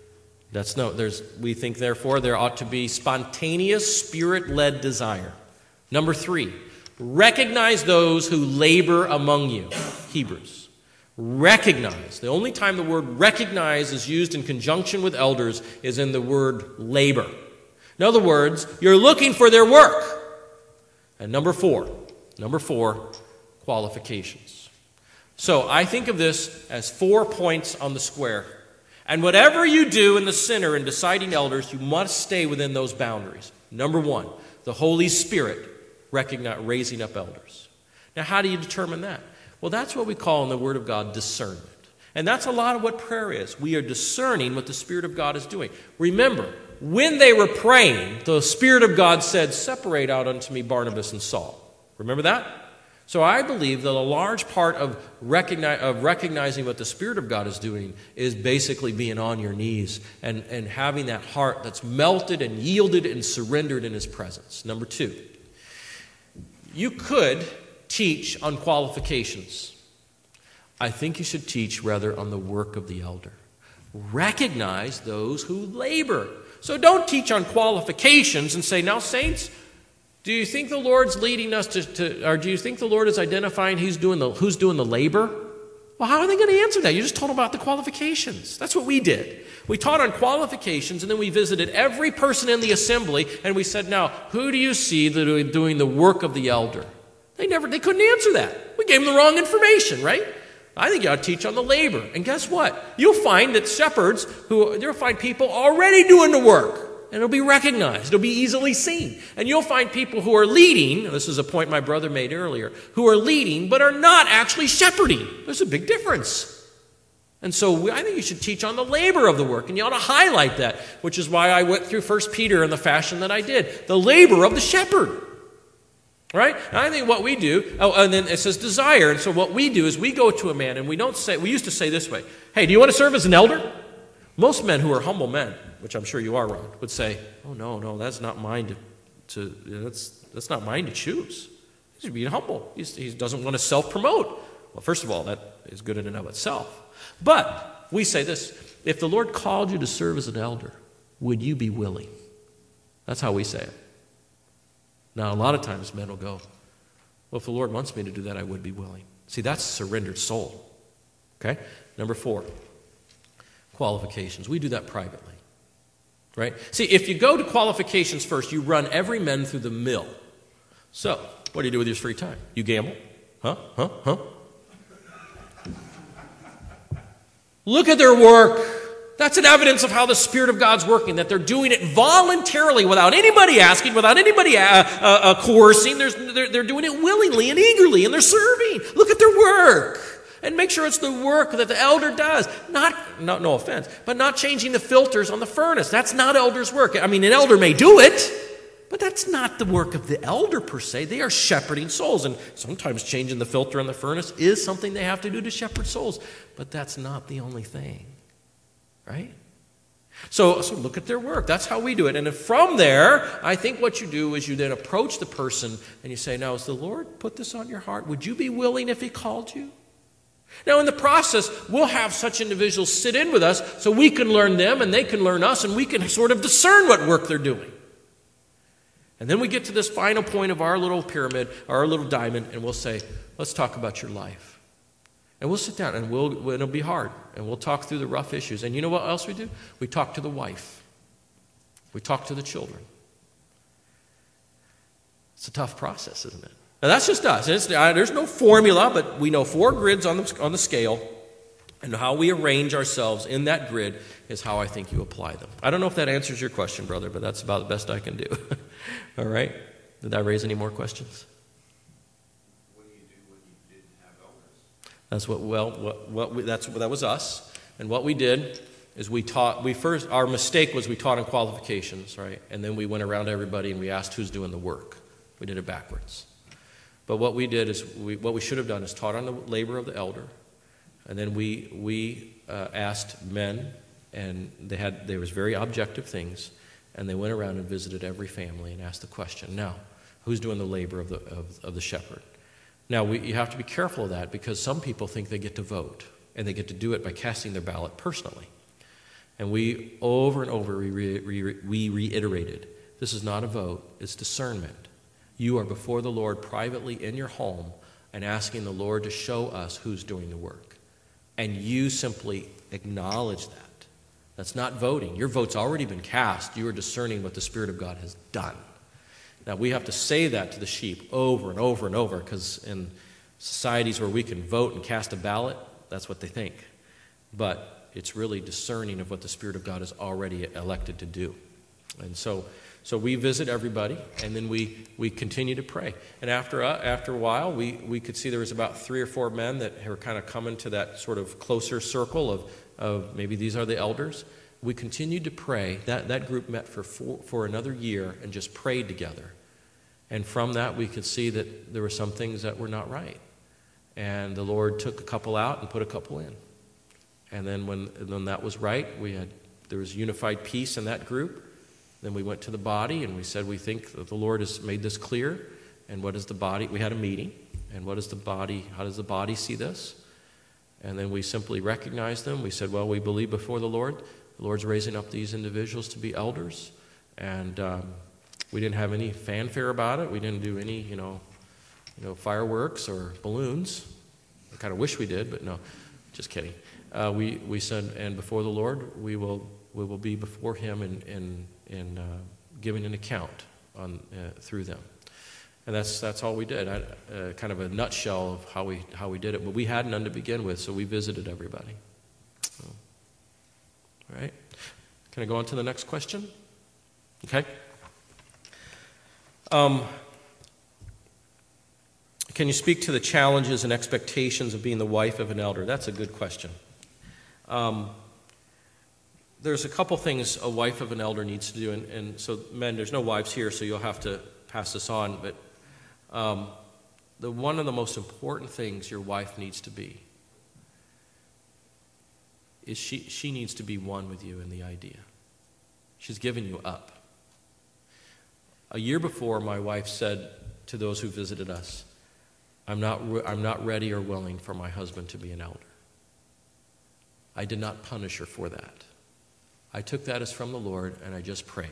We think, therefore, there ought to be spontaneous, Spirit-led desire. Number 3, recognize those who labor among you, Hebrews. Recognize. The only time the word recognize is used in conjunction with elders is in the word labor. In other words, you're looking for their work. And number four, qualifications. So I think of this as 4 points on the square. And whatever you do in the center in deciding elders, you must stay within those boundaries. Number 1, the Holy Spirit raising up elders. Now, how do you determine that? Well, that's what we call in the Word of God discernment. And that's a lot of what prayer is. We are discerning what the Spirit of God is doing. Remember, when they were praying, the Spirit of God said, separate out unto me Barnabas and Saul. Remember that? So I believe that a large part of recognizing what the Spirit of God is doing is basically being on your knees and having that heart that's melted and yielded and surrendered in His presence. Number 2, you could teach on qualifications. I think you should teach rather on the work of the elder. Recognize those who labor. So don't teach on qualifications and say, now saints, Do you think the Lord's leading us or do you think the Lord is identifying who's doing the labor? Well, how are they going to answer that? You just told them about the qualifications. That's what we did. We taught on qualifications, and then we visited every person in the assembly, and we said, now, who do you see that are doing the work of the elder? They couldn't answer that. We gave them the wrong information, right? I think you ought to teach on the labor. And guess what? You'll find that shepherds, you'll find people already doing the work. And it'll be recognized. It'll be easily seen. And you'll find people who are leading, this is a point my brother made earlier, who are leading but are not actually shepherding. There's a big difference. And so I think you should teach on the labor of the work, and you ought to highlight that, which is why I went through 1 Peter in the fashion that I did. The labor of the shepherd. Right? And I think what we do, and then it says desire, and so what we do is we go to a man, and we used to say this way, hey, do you want to serve as an elder? Most men who are humble men, which I'm sure you are, Ron, would say, oh, no, that's not mine that's not mine to choose. He's being humble. He doesn't want to self-promote. Well, first of all, that is good in and of itself. But we say this, if the Lord called you to serve as an elder, would you be willing? That's how we say it. Now, a lot of times men will go, well, if the Lord wants me to do that, I would be willing. See, that's surrendered soul. Okay? Number 4. Qualifications. We do that privately, right? See, if you go to qualifications first, you run every man through the mill. So, what do you do with your free time? You gamble? Huh? Look at their work. That's an evidence of how the Spirit of God's working, that they're doing it voluntarily without anybody asking, without anybody coercing. They're doing it willingly and eagerly, and they're serving. Look at their work. And make sure it's the work that the elder does. No offense, but not changing the filters on the furnace. That's not elder's work. I mean, an elder may do it, but that's not the work of the elder per se. They are shepherding souls. And sometimes changing the filter on the furnace is something they have to do to shepherd souls. But that's not the only thing, right? So look at their work. That's how we do it. And from there, I think what you do is you then approach the person and you say, now, has the Lord put this on your heart? Would you be willing if He called you? Now, in the process, we'll have such individuals sit in with us so we can learn them and they can learn us and we can sort of discern what work they're doing. And then we get to this final point of our little pyramid, our little diamond, and we'll say, let's talk about your life. And we'll sit down and it'll be hard. And we'll talk through the rough issues. And you know what else we do? We talk to the wife. We talk to the children. It's a tough process, isn't it? Now, that's just us. There's no formula, but we know 4 grids on the scale, and how we arrange ourselves in that grid is how I think you apply them. I don't know if that answers your question, brother, but that's about the best I can do. All right? Did that raise any more questions? What do you do when you didn't have elders? That was us. And what we did is our mistake was we taught in qualifications, right? And then we went around to everybody and we asked who's doing the work. We did it backwards. But what we did is, what we should have done is taught on the labor of the elder, and then we asked men, and there was very objective things, and they went around and visited every family and asked the question, now, who's doing the labor of the shepherd? Now, you have to be careful of that, because some people think they get to vote, and they get to do it by casting their ballot personally. And we, over and over, we reiterated, this is not a vote, it's discernment. You are before the Lord privately in your home and asking the Lord to show us who's doing the work. And you simply acknowledge that. That's not voting. Your vote's already been cast. You are discerning what the Spirit of God has done. Now, we have to say that to the sheep over and over and over, because in societies where we can vote and cast a ballot, that's what they think. But it's really discerning of what the Spirit of God has already elected to do. And so we visit everybody, and then we continue to pray. And after a while, we could see there was about 3 or 4 men that were kind of coming to that sort of closer circle of maybe these are the elders. We continued to pray. That group met for another year and just prayed together. And from that, we could see that there were some things that were not right. And the Lord took a couple out and put a couple in. And then when that was right, there was unified peace in that group. Then we went to the body and we said, we think that the Lord has made this clear. And what is the body? We had a meeting. And what is the body? How does the body see this? And then we simply recognized them. We said, well, we believe before the Lord. The Lord's raising up these individuals to be elders. And We didn't have any fanfare about it. We didn't do any, fireworks or balloons. I kind of wish we did, but no, just kidding. We said, and before the Lord, we will be before Him and giving an account through them. And that's all we did. Kind of a nutshell of how we did it. But we had none to begin with, so we visited everybody. So, all right. Can I go on to the next question? Okay. Can you speak to the challenges and expectations of being the wife of an elder? That's a good question. There's a couple things a wife of an elder needs to do, and so men, there's no wives here, so you'll have to pass this on, but one of the most important things your wife needs to be is she needs to be one with you in the idea. She's given you up. A year before, my wife said to those who visited us, I'm not ready or willing for my husband to be an elder. I did not punish her for that. I took that as from the Lord, and I just prayed.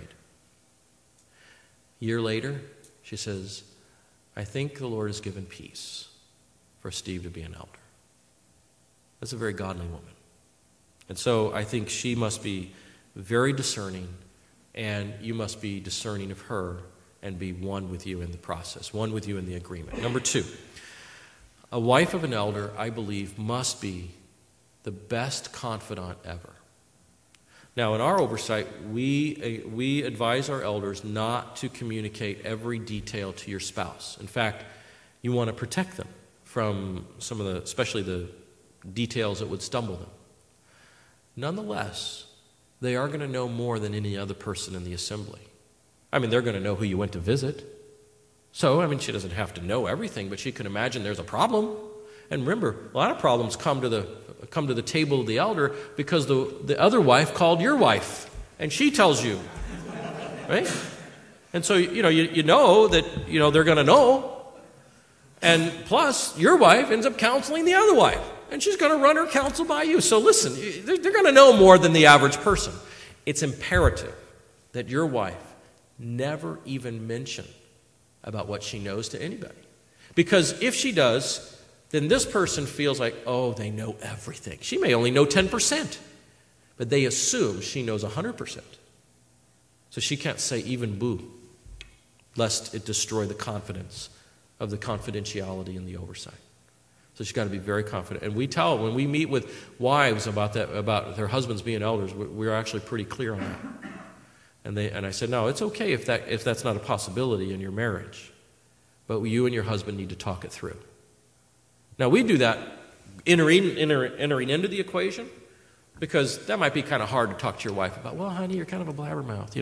A year later, she says, I think the Lord has given peace for Steve to be an elder. That's a very godly woman. And so I think she must be very discerning, and you must be discerning of her and be one with you in the process, one with you in the agreement. Number two, a wife of an elder, I believe, must be the best confidant ever. Now, in our oversight, we advise our elders not to communicate every detail to your spouse. In fact, you want to protect them from some of the, especially the details that would stumble them. Nonetheless, they are going to know more than any other person in the assembly. I mean, they're going to know who you went to visit. So, I mean, she doesn't have to know everything, but she can imagine there's a problem. And remember, a lot of problems come to the table of the elder because the other wife called your wife, and she tells you, right? And so, you know that, they're going to know. And plus, your wife ends up counseling the other wife, and she's going to run her counsel by you. So listen, they're going to know more than the average person. It's imperative that your wife never even mention about what she knows to anybody. Because if she does, then this person feels like, oh, they know everything. She may only know 10%, but they assume she knows 100%. So she can't say even boo, lest it destroy the confidence of the confidentiality and the oversight. So she's got to be very confident. And we tell, when we meet with wives about their husbands being elders, we're actually pretty clear on that. And I said, no, it's okay if that's not a possibility in your marriage, but you and your husband need to talk it through. Now, we do that entering into the equation, because that might be kind of hard to talk to your wife about. Well, honey, you're kind of a blabbermouth,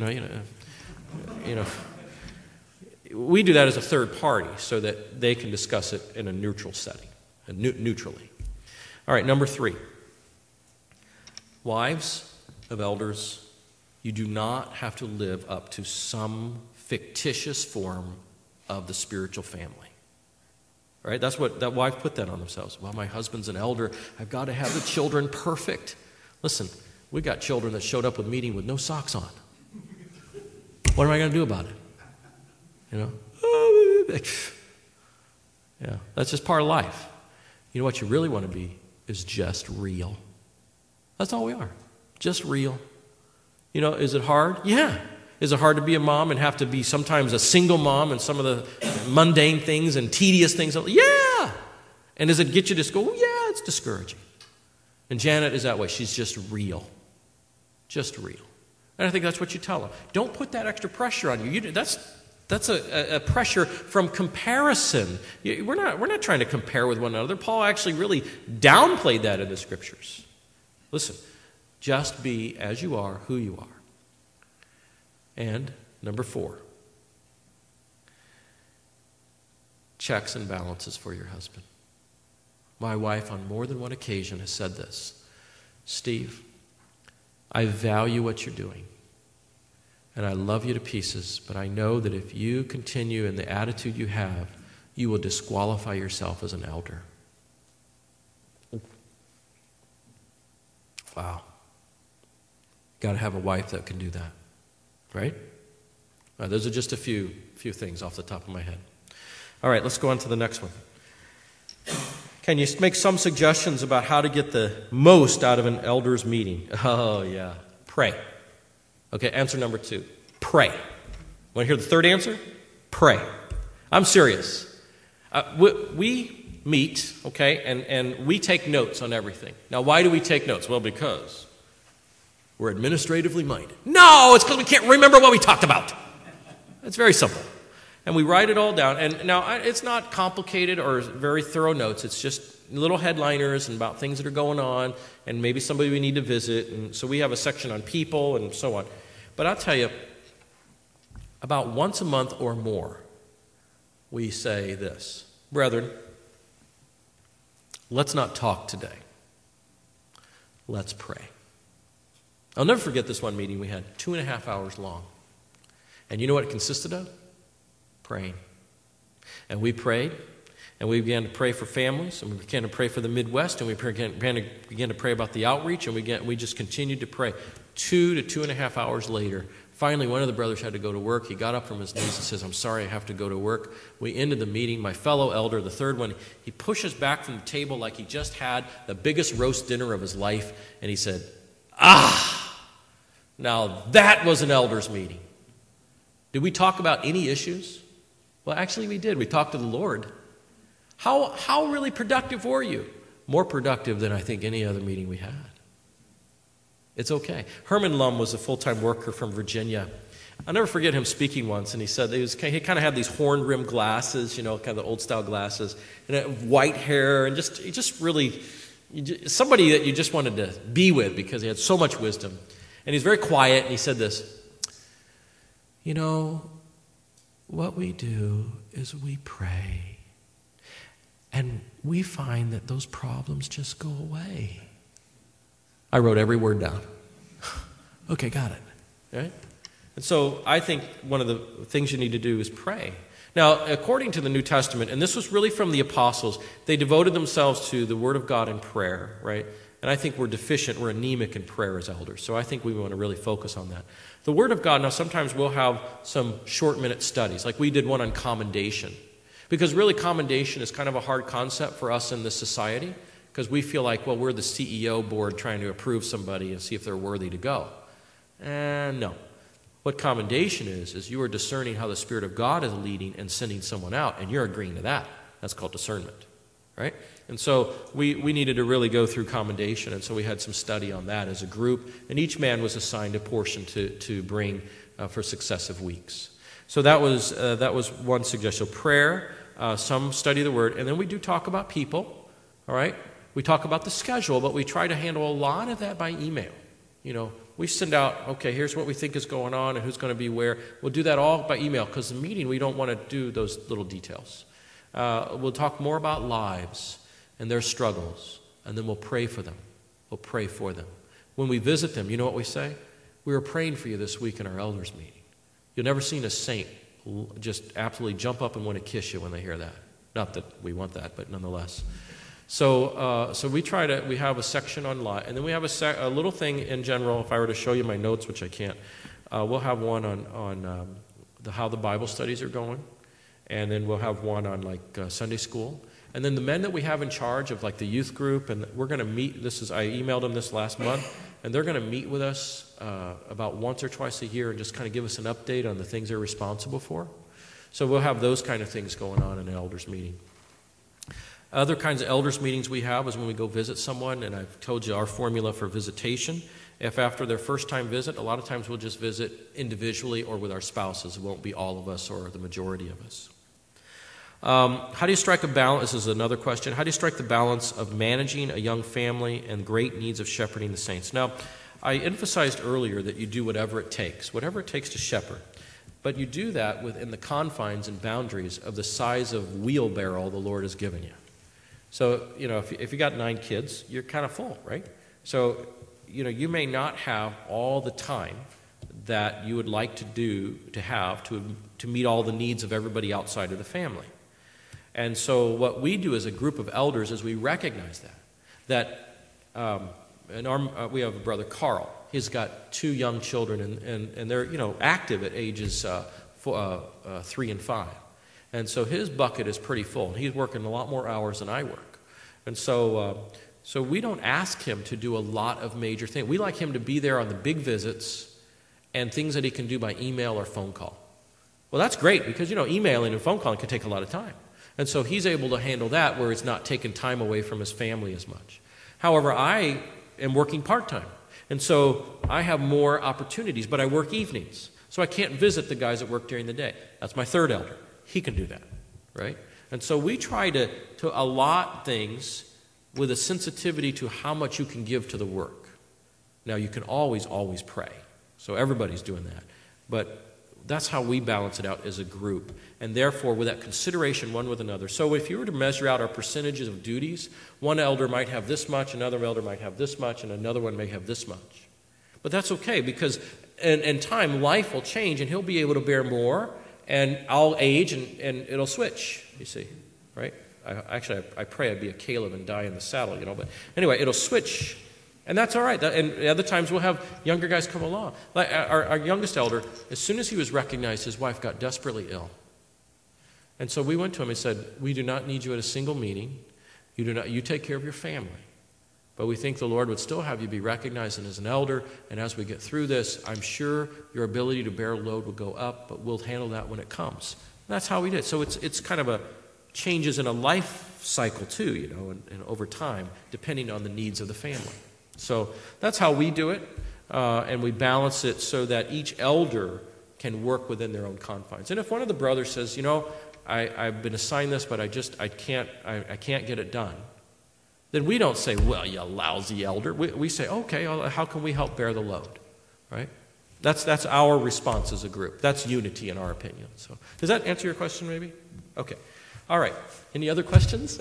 We do that as a third party so that they can discuss it in a neutral setting, neutrally. All right, number 3. Wives of elders, you do not have to live up to some fictitious form of the spiritual family. Right? That's what that wife put that on themselves. Well, my husband's an elder. I've got to have the children perfect. Listen, we got children that showed up with meeting with no socks on. What am I going to do about it? Yeah, that's just part of life. You know what you really want to be is just real. That's all we are. Just real. Is it hard? Yeah. Is it hard to be a mom and have to be sometimes a single mom and some of the mundane things and tedious things? Yeah. And does it get you to school? Yeah, it's discouraging. And Janet is that way. She's just real. Just real. And I think that's what you tell her. Don't put that extra pressure on you. That's a pressure from comparison. We're not trying to compare with one another. Paul actually really downplayed that in the Scriptures. Listen, just be as you are, who you are. And number 4, checks and balances for your husband. My wife on more than one occasion has said this: Steve, I value what you're doing, and I love you to pieces, but I know that if you continue in the attitude you have, you will disqualify yourself as an elder. Wow. Got to have a wife that can do that. Right? Those are just a few things off the top of my head. All right, let's go on to the next one. Can you make some suggestions about how to get the most out of an elders meeting? Oh, yeah. Pray. Okay, answer number 2. Pray. Want to hear the third answer? Pray. I'm serious. We meet, okay, and we take notes on everything. Now, why do we take notes? Well, because we're administratively minded. No, it's because we can't remember what we talked about. It's very simple. And we write it all down. And now, it's not complicated or very thorough notes. It's just little headliners and about things that are going on and maybe somebody we need to visit. And so we have a section on people and so on. But I'll tell you, about once a month or more, we say this: brethren, let's not talk today. Let's pray. I'll never forget this one meeting we had, 2.5 hours long. And you know what it consisted of? Praying. And we prayed, and we began to pray for families, and we began to pray for the Midwest, and we began to pray about the outreach, and we just continued to pray. 2 to 2.5 hours later, finally one of the brothers had to go to work. He got up from his knees and says, "I'm sorry, I have to go to work." We ended the meeting. My fellow elder, the third one, he pushes back from the table like he just had the biggest roast dinner of his life, and he said, now that was an elders meeting. Did we talk about any issues? Well, actually we did. We talked to the Lord. How really productive were you? More productive than I think any other meeting we had. It's okay. Herman Lum was a full-time worker from Virginia. I'll never forget him speaking once, and he said he kind of had these horn-rimmed glasses, kind of the old-style glasses, and white hair, and somebody that you just wanted to be with because he had so much wisdom. And he's very quiet, and he said this: what we do is we pray, and we find that those problems just go away. I wrote every word down. Okay, got it. Right? And so I think one of the things you need to do is pray. Now, according to the New Testament, and this was really from the apostles, they devoted themselves to the Word of God and prayer, right? And I think we're deficient, we're anemic in prayer as elders. So I think we want to really focus on that. The Word of God, now sometimes we'll have some short-minute studies, like we did one on commendation. Because really commendation is kind of a hard concept for us in this society, because we feel like, well, we're the CEO board trying to approve somebody and see if they're worthy to go. And no. What commendation is you are discerning how the Spirit of God is leading and sending someone out, and you're agreeing to that. That's called discernment, right? And so we needed to really go through commendation, and so we had some study on that as a group, and each man was assigned a portion to bring for successive weeks. So that was one suggestion. So prayer, some study of the Word, and then we do talk about people, all right? We talk about the schedule, but we try to handle a lot of that by email. We send out, okay, here's what we think is going on and who's going to be where. We'll do that all by email because the meeting, we don't want to do those little details. We'll talk more about lives and their struggles, and then we'll pray for them. We'll pray for them. When we visit them, you know what we say? We were praying for you this week in our elders meeting. You'll never see a saint just absolutely jump up and want to kiss you when they hear that. Not that we want that, but nonetheless. So we have a section on life, and then we have a little thing in general. If I were to show you my notes, which I can't, we'll have one on how the Bible studies are going, and then we'll have one on Sunday school, and then the men that we have in charge of the youth group, and we're going to meet. I emailed them this last month, and they're going to meet with us about once or twice a year and just kind of give us an update on the things they're responsible for. So we'll have those kind of things going on in an elders meeting. Other kinds of elders meetings we have is when we go visit someone, and I've told you our formula for visitation. If after their first time visit, a lot of times we'll just visit individually or with our spouses. It won't be all of us or the majority of us. How do you strike a balance? This is another question. How do you strike the balance of managing a young family and great needs of shepherding the saints? Now, I emphasized earlier that you do whatever it takes to shepherd. But you do that within the confines and boundaries of the size of wheelbarrow the Lord has given you. So, if you got 9 kids, you're kind of full, right? So, you may not have all the time that you would like to meet all the needs of everybody outside of the family. And so what we do as a group of elders is we recognize that we have a brother, Carl. He's got 2 young children, and they're, active at ages 3 and 5. And so his bucket is pretty full. He's working a lot more hours than I work. And so we don't ask him to do a lot of major things. We like him to be there on the big visits and things that he can do by email or phone call. Well, that's great because, emailing and phone calling can take a lot of time. And so he's able to handle that where it's not taking time away from his family as much. However, I am working part-time. And so I have more opportunities, but I work evenings. So I can't visit the guys that work during the day. That's my third elder. He can do that, right? And so we try to allot things with a sensitivity to how much you can give to the work. Now, you can always pray. So everybody's doing that. But that's how we balance it out as a group. And therefore, with that consideration one with another. So if you were to measure out our percentages of duties, one elder might have this much, another elder might have this much, and another one may have this much. But that's okay because in time, life will change, and he'll be able to bear more, and I'll age, and it'll switch, you see, right? I pray I'd be a Caleb and die in the saddle, but anyway, it'll switch. And that's all right. And other times we'll have younger guys come along. Like our youngest elder, as soon as he was recognized, his wife got desperately ill. And so we went to him and said, we do not need you at a single meeting. You take care of your family. But we think the Lord would still have you be recognized as an elder. And as we get through this, I'm sure your ability to bear a load will go up, but we'll handle that when it comes. And that's how we did. So it's kind of a changes in a life cycle too, and over time, depending on the needs of the family. So that's how we do it, and we balance it so that each elder can work within their own confines. And if one of the brothers says, I've been assigned this, but I can't get it done, then we don't say, well, you lousy elder. We say, okay, how can we help bear the load, right? That's our response as a group. That's unity in our opinion. So does that answer your question maybe? Okay. All right. Any other questions?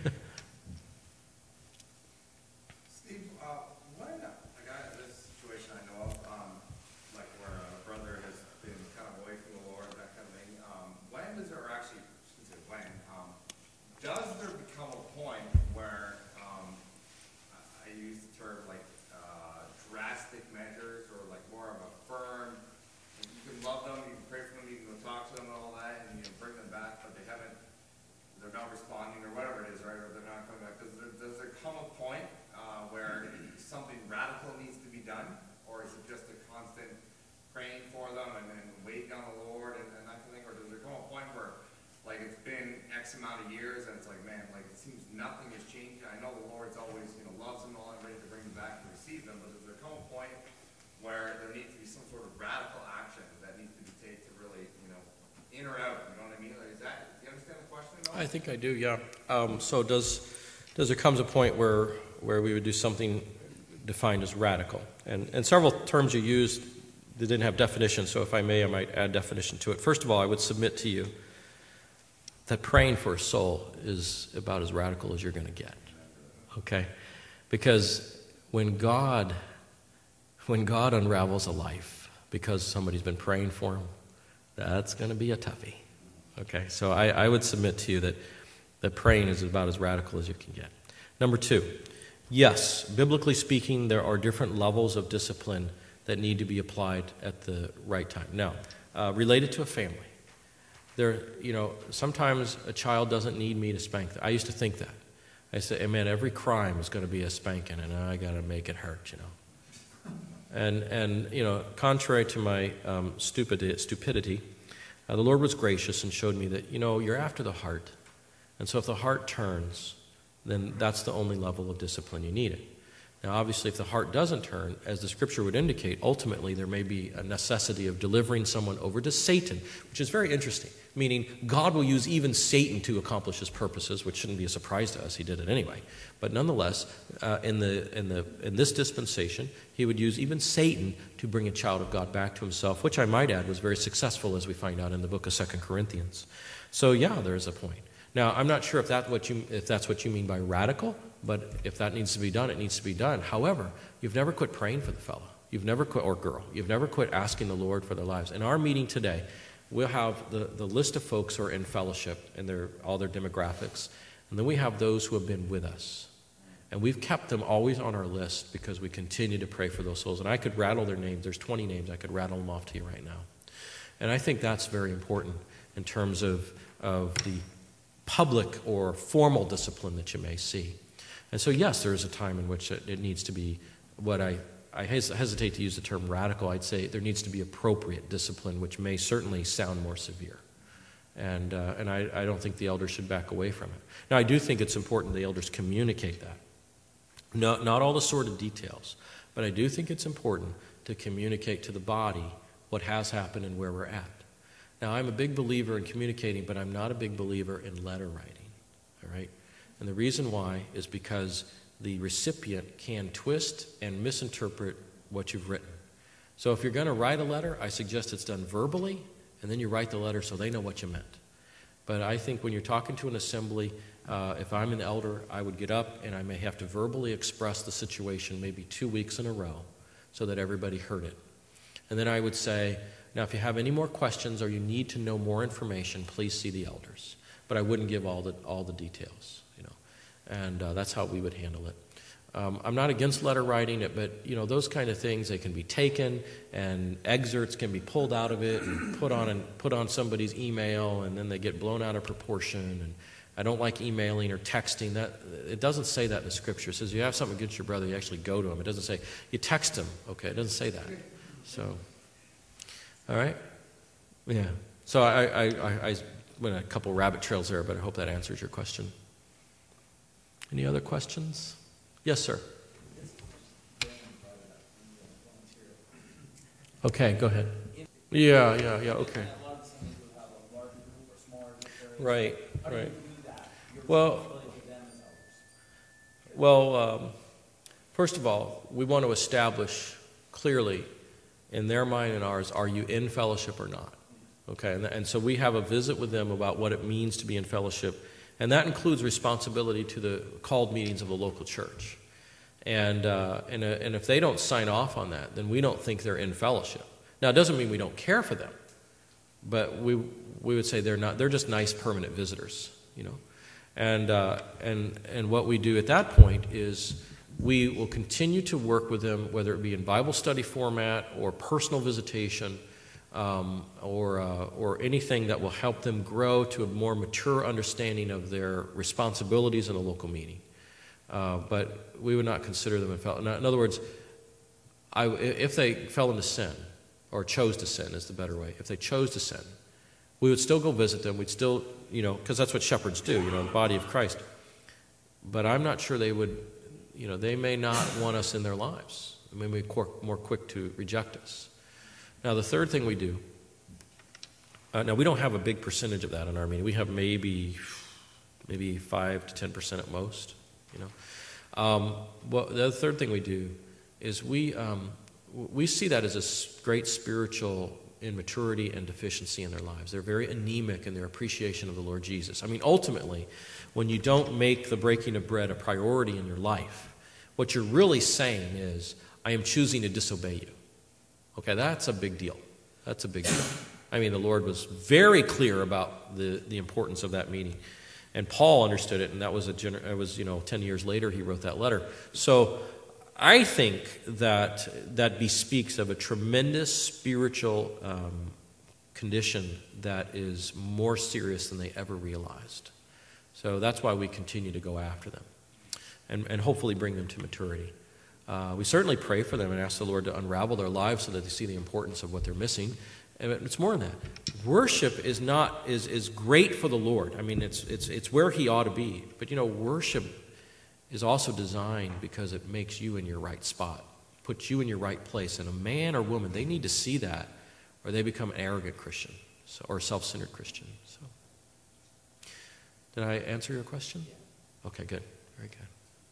amount of years, and it's like, man, like it seems nothing is changing. I know the Lord's always, loves them all and ready to bring them back and receive them, but does there come a point where there needs to be some sort of radical action that needs to be taken to really, in or out? You know what I mean? Like, do you understand the question at all? I think I do, yeah. So does there comes a point where we would do something defined as radical? And several terms you used that didn't have definition, so if I may, I might add definition to it. First of all, I would submit to you that praying for a soul is about as radical as you're going to get, okay? Because when God unravels a life because somebody's been praying for him, that's going to be a toughie, okay? So I would submit to you that praying is about as radical as you can get. Number two, yes, biblically speaking, there are different levels of discipline that need to be applied at the right time. Now, related to a family, sometimes a child doesn't need me to spank them. I used to think that. I said, hey, man, every crime is going to be a spanking, and I got to make it hurt, And contrary to my stupidity, the Lord was gracious and showed me that, you're after the heart. And so if the heart turns, then that's the only level of discipline you need. Now, obviously, if the heart doesn't turn, as the Scripture would indicate, ultimately there may be a necessity of delivering someone over to Satan, which is very interesting, meaning God will use even Satan to accomplish his purposes, which shouldn't be a surprise to us. He did it anyway. But nonetheless, in this dispensation, he would use even Satan to bring a child of God back to himself, which I might add was very successful, as we find out in the book of 2 Corinthians. So, yeah, there is a point. Now, I'm not sure if that's what you mean by radical, but if that needs to be done, it needs to be done. However, you've never quit praying for the fellow. You've never quit, or girl, you've never quit asking the Lord for their lives. In our meeting today, we'll have the list of folks who are in fellowship and all their demographics, and then we have those who have been with us. And we've kept them always on our list because we continue to pray for those souls. And I could rattle their names. There's 20 names. I could rattle them off to you right now. And I think that's very important in terms of the public or formal discipline that you may see. And so, yes, there is a time in which it needs to be what I hesitate to use the term radical. I'd say there needs to be appropriate discipline, which may certainly sound more severe. And I don't think the elders should back away from it. Now, I do think it's important the elders communicate that. Not all the sordid details, but I do think it's important to communicate to the body what has happened and where we're at. Now, I'm a big believer in communicating, but I'm not a big believer in letter writing, all right? And the reason why is because the recipient can twist and misinterpret what you've written. So if you're going to write a letter, I suggest it's done verbally, and then you write the letter so they know what you meant. But I think when you're talking to an assembly, if I'm an elder, I would get up and I may have to verbally express the situation maybe 2 weeks in a row so that everybody heard it. And then I would say, now if you have any more questions or you need to know more information, please see the elders. But I wouldn't give all the details, and that's how we would handle it. I'm not against letter writing, but those kind of things, they can be taken and excerpts can be pulled out of it and put on somebody's email, and then they get blown out of proportion. And I don't like emailing or texting. That it doesn't say that in the Scripture. It says you have something against your brother, you actually go to him. It doesn't say you text him. Okay, it doesn't say that. So, all right, yeah. So I went a couple rabbit trails there, but I hope that answers your question. Any other questions? Yes, sir. Okay, go ahead. Yeah, okay. Right. Well, first of all, we want to establish clearly in their mind and ours, are you in fellowship or not? Okay, and so we have a visit with them about what it means to be in fellowship. And that includes responsibility to the called meetings of the local church. And if they don't sign off on that, then we don't think they're in fellowship. Now, it doesn't mean we don't care for them, but we would say they're just nice permanent visitors, And what we do at that point is we will continue to work with them, whether it be in Bible study format or personal visitation, or anything that will help them grow to a more mature understanding of their responsibilities in a local meeting. But we would not consider them in fellowship. In other words, if they fell into sin, or chose to sin is the better way, if they chose to sin, we would still go visit them. We'd still, because that's what shepherds do, the body of Christ. But I'm not sure they would, they may not want us in their lives. They may be more quick to reject us. Now, the third thing we do, now we don't have a big percentage of that in our meeting. We have maybe 5 to 10% at most, Well, the third thing we do is we see that as a great spiritual immaturity and deficiency in their lives. They're very anemic in their appreciation of the Lord Jesus. I mean, ultimately, when you don't make the breaking of bread a priority in your life, what you're really saying is, I am choosing to disobey you. Okay, that's a big deal. That's a big deal. I mean, the Lord was very clear about the importance of that meeting. And Paul understood it, and that was 10 years later he wrote that letter. So I think that bespeaks of a tremendous spiritual condition that is more serious than they ever realized. So that's why we continue to go after them and hopefully bring them to maturity. We certainly pray for them and ask the Lord to unravel their lives so that they see the importance of what they're missing. And it's more than that. Worship is great for the Lord. I mean, it's where He ought to be. But worship is also designed because it makes you in your right spot, puts you in your right place. And a man or woman, they need to see that, or they become an arrogant Christian or a self-centered Christian. So, did I answer your question? Okay, good. Very good.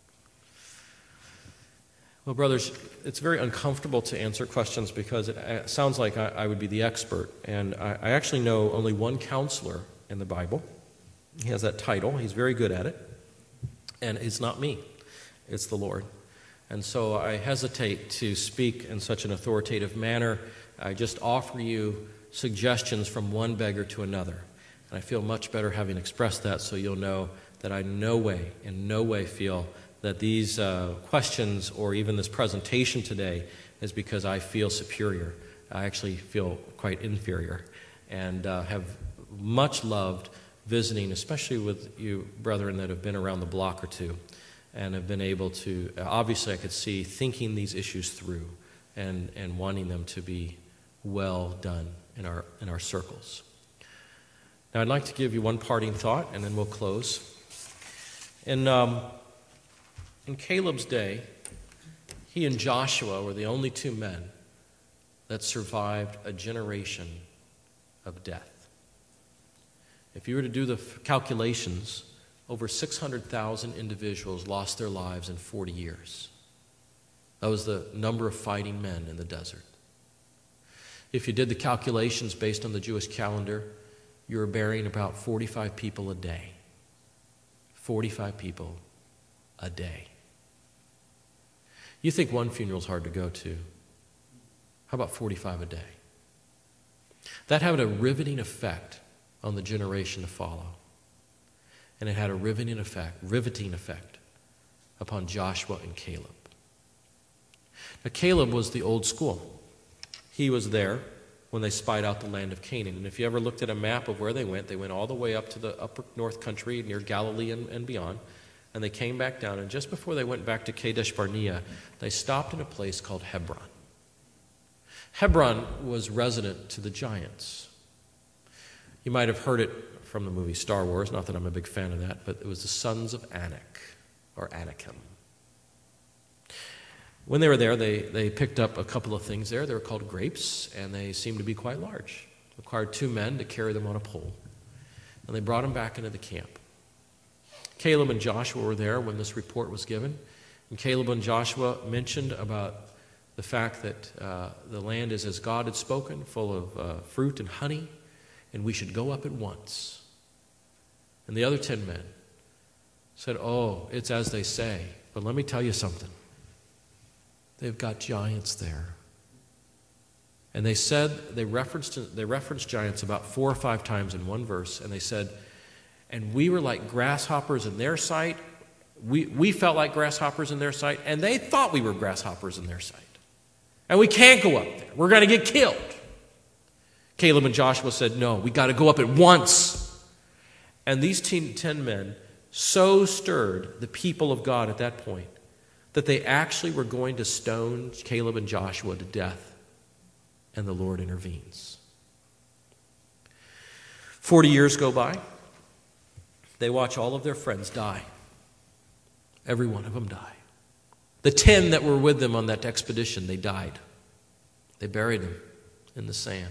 Well, brothers, it's very uncomfortable to answer questions because it sounds like I would be the expert. And I actually know only one counselor in the Bible. He has that title. He's very good at it. And it's not me. It's the Lord. And so I hesitate to speak in such an authoritative manner. I just offer you suggestions from one beggar to another. And I feel much better having expressed that, so you'll know that I in no way feel that these questions or even this presentation today is because I feel superior. I actually feel quite inferior, and have much loved visiting, especially with you brethren that have been around the block or two and have been able to, obviously I could see thinking these issues through and wanting them to be well done in our circles. Now I'd like to give you one parting thought, and then we'll close. In Caleb's day, he and Joshua were the only two men that survived a generation of death. If you were to do the calculations, over 600,000 individuals lost their lives in 40 years. That was the number of fighting men in the desert. If you did the calculations based on the Jewish calendar, you were burying about 45 people a day. 45 people a day. You think one funeral is hard to go to. How about 45 a day? That had a riveting effect on the generation to follow. And it had a riveting effect upon Joshua and Caleb. Now, Caleb was the old school. He was there when they spied out the land of Canaan. And if you ever looked at a map of where they went all the way up to the upper north country near Galilee and beyond. And they came back down. And just before they went back to Kadesh Barnea, they stopped in a place called Hebron. Hebron was resident to the giants. You might have heard it from the movie Star Wars, not that I'm a big fan of that, but it was the sons of Anak, or Anakim. When they were there, they picked up a couple of things there. They were called grapes, and they seemed to be quite large. It required 2 men to carry them on a pole. And they brought them back into the camp. Caleb and Joshua were there when this report was given. And Caleb and Joshua mentioned about the fact that the land is as God had spoken, full of fruit and honey, and we should go up at once. And the other 10 men said, "Oh, it's as they say, but let me tell you something. They've got giants there." And they said, they referenced giants about 4 or 5 times in one verse, and they said, "And we were like grasshoppers in their sight. We felt like grasshoppers in their sight, and they thought we were grasshoppers in their sight. And we can't go up there. We're going to get killed." Caleb and Joshua said, "No, we got to go up at once." And these 10 men so stirred the people of God at that point that they actually were going to stone Caleb and Joshua to death. And the Lord intervenes. 40 years go by. They watch all of their friends die. Every one of them die. The 10 that were with them on that expedition, they died. They buried them in the sand.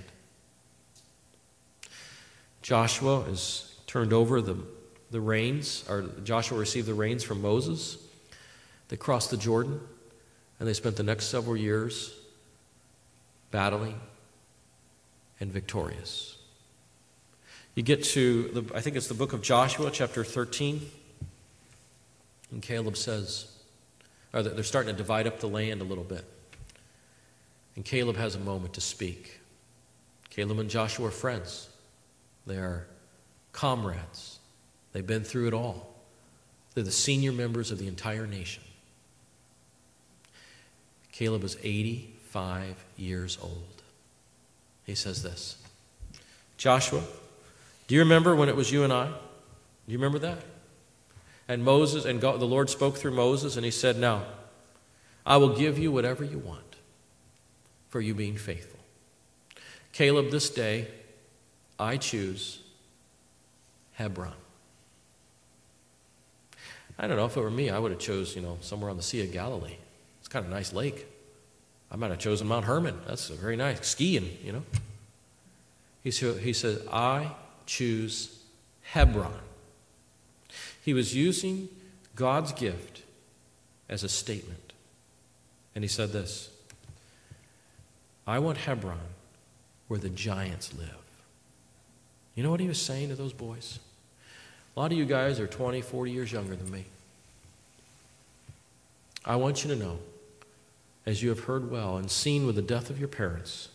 Joshua is turned over the reins, or Joshua received the reins from Moses. They crossed the Jordan, and they spent the next several years battling and victorious. You get to, I think it's the book of Joshua, chapter 13, and Caleb says, or they're starting to divide up the land a little bit. And Caleb has a moment to speak. Caleb and Joshua are friends. They are comrades. They've been through it all. They're the senior members of the entire nation. Caleb is 85 years old. He says this, "Joshua, do you remember when it was you and I? Do you remember that? And Moses and God, the Lord spoke through Moses, and he said, 'Now, I will give you whatever you want for you being faithful.' Caleb, this day, I choose Hebron." I don't know, if it were me, I would have chose, somewhere on the Sea of Galilee. It's kind of a nice lake. I might have chosen Mount Hermon. That's very nice. Skiing, He said, "I choose Hebron." He was using God's gift as a statement. And he said this, "I want Hebron where the giants live." You know what he was saying to those boys? A lot of you guys are 20, 40 years younger than me. I want you to know, as you have heard well and seen with the death of your parents,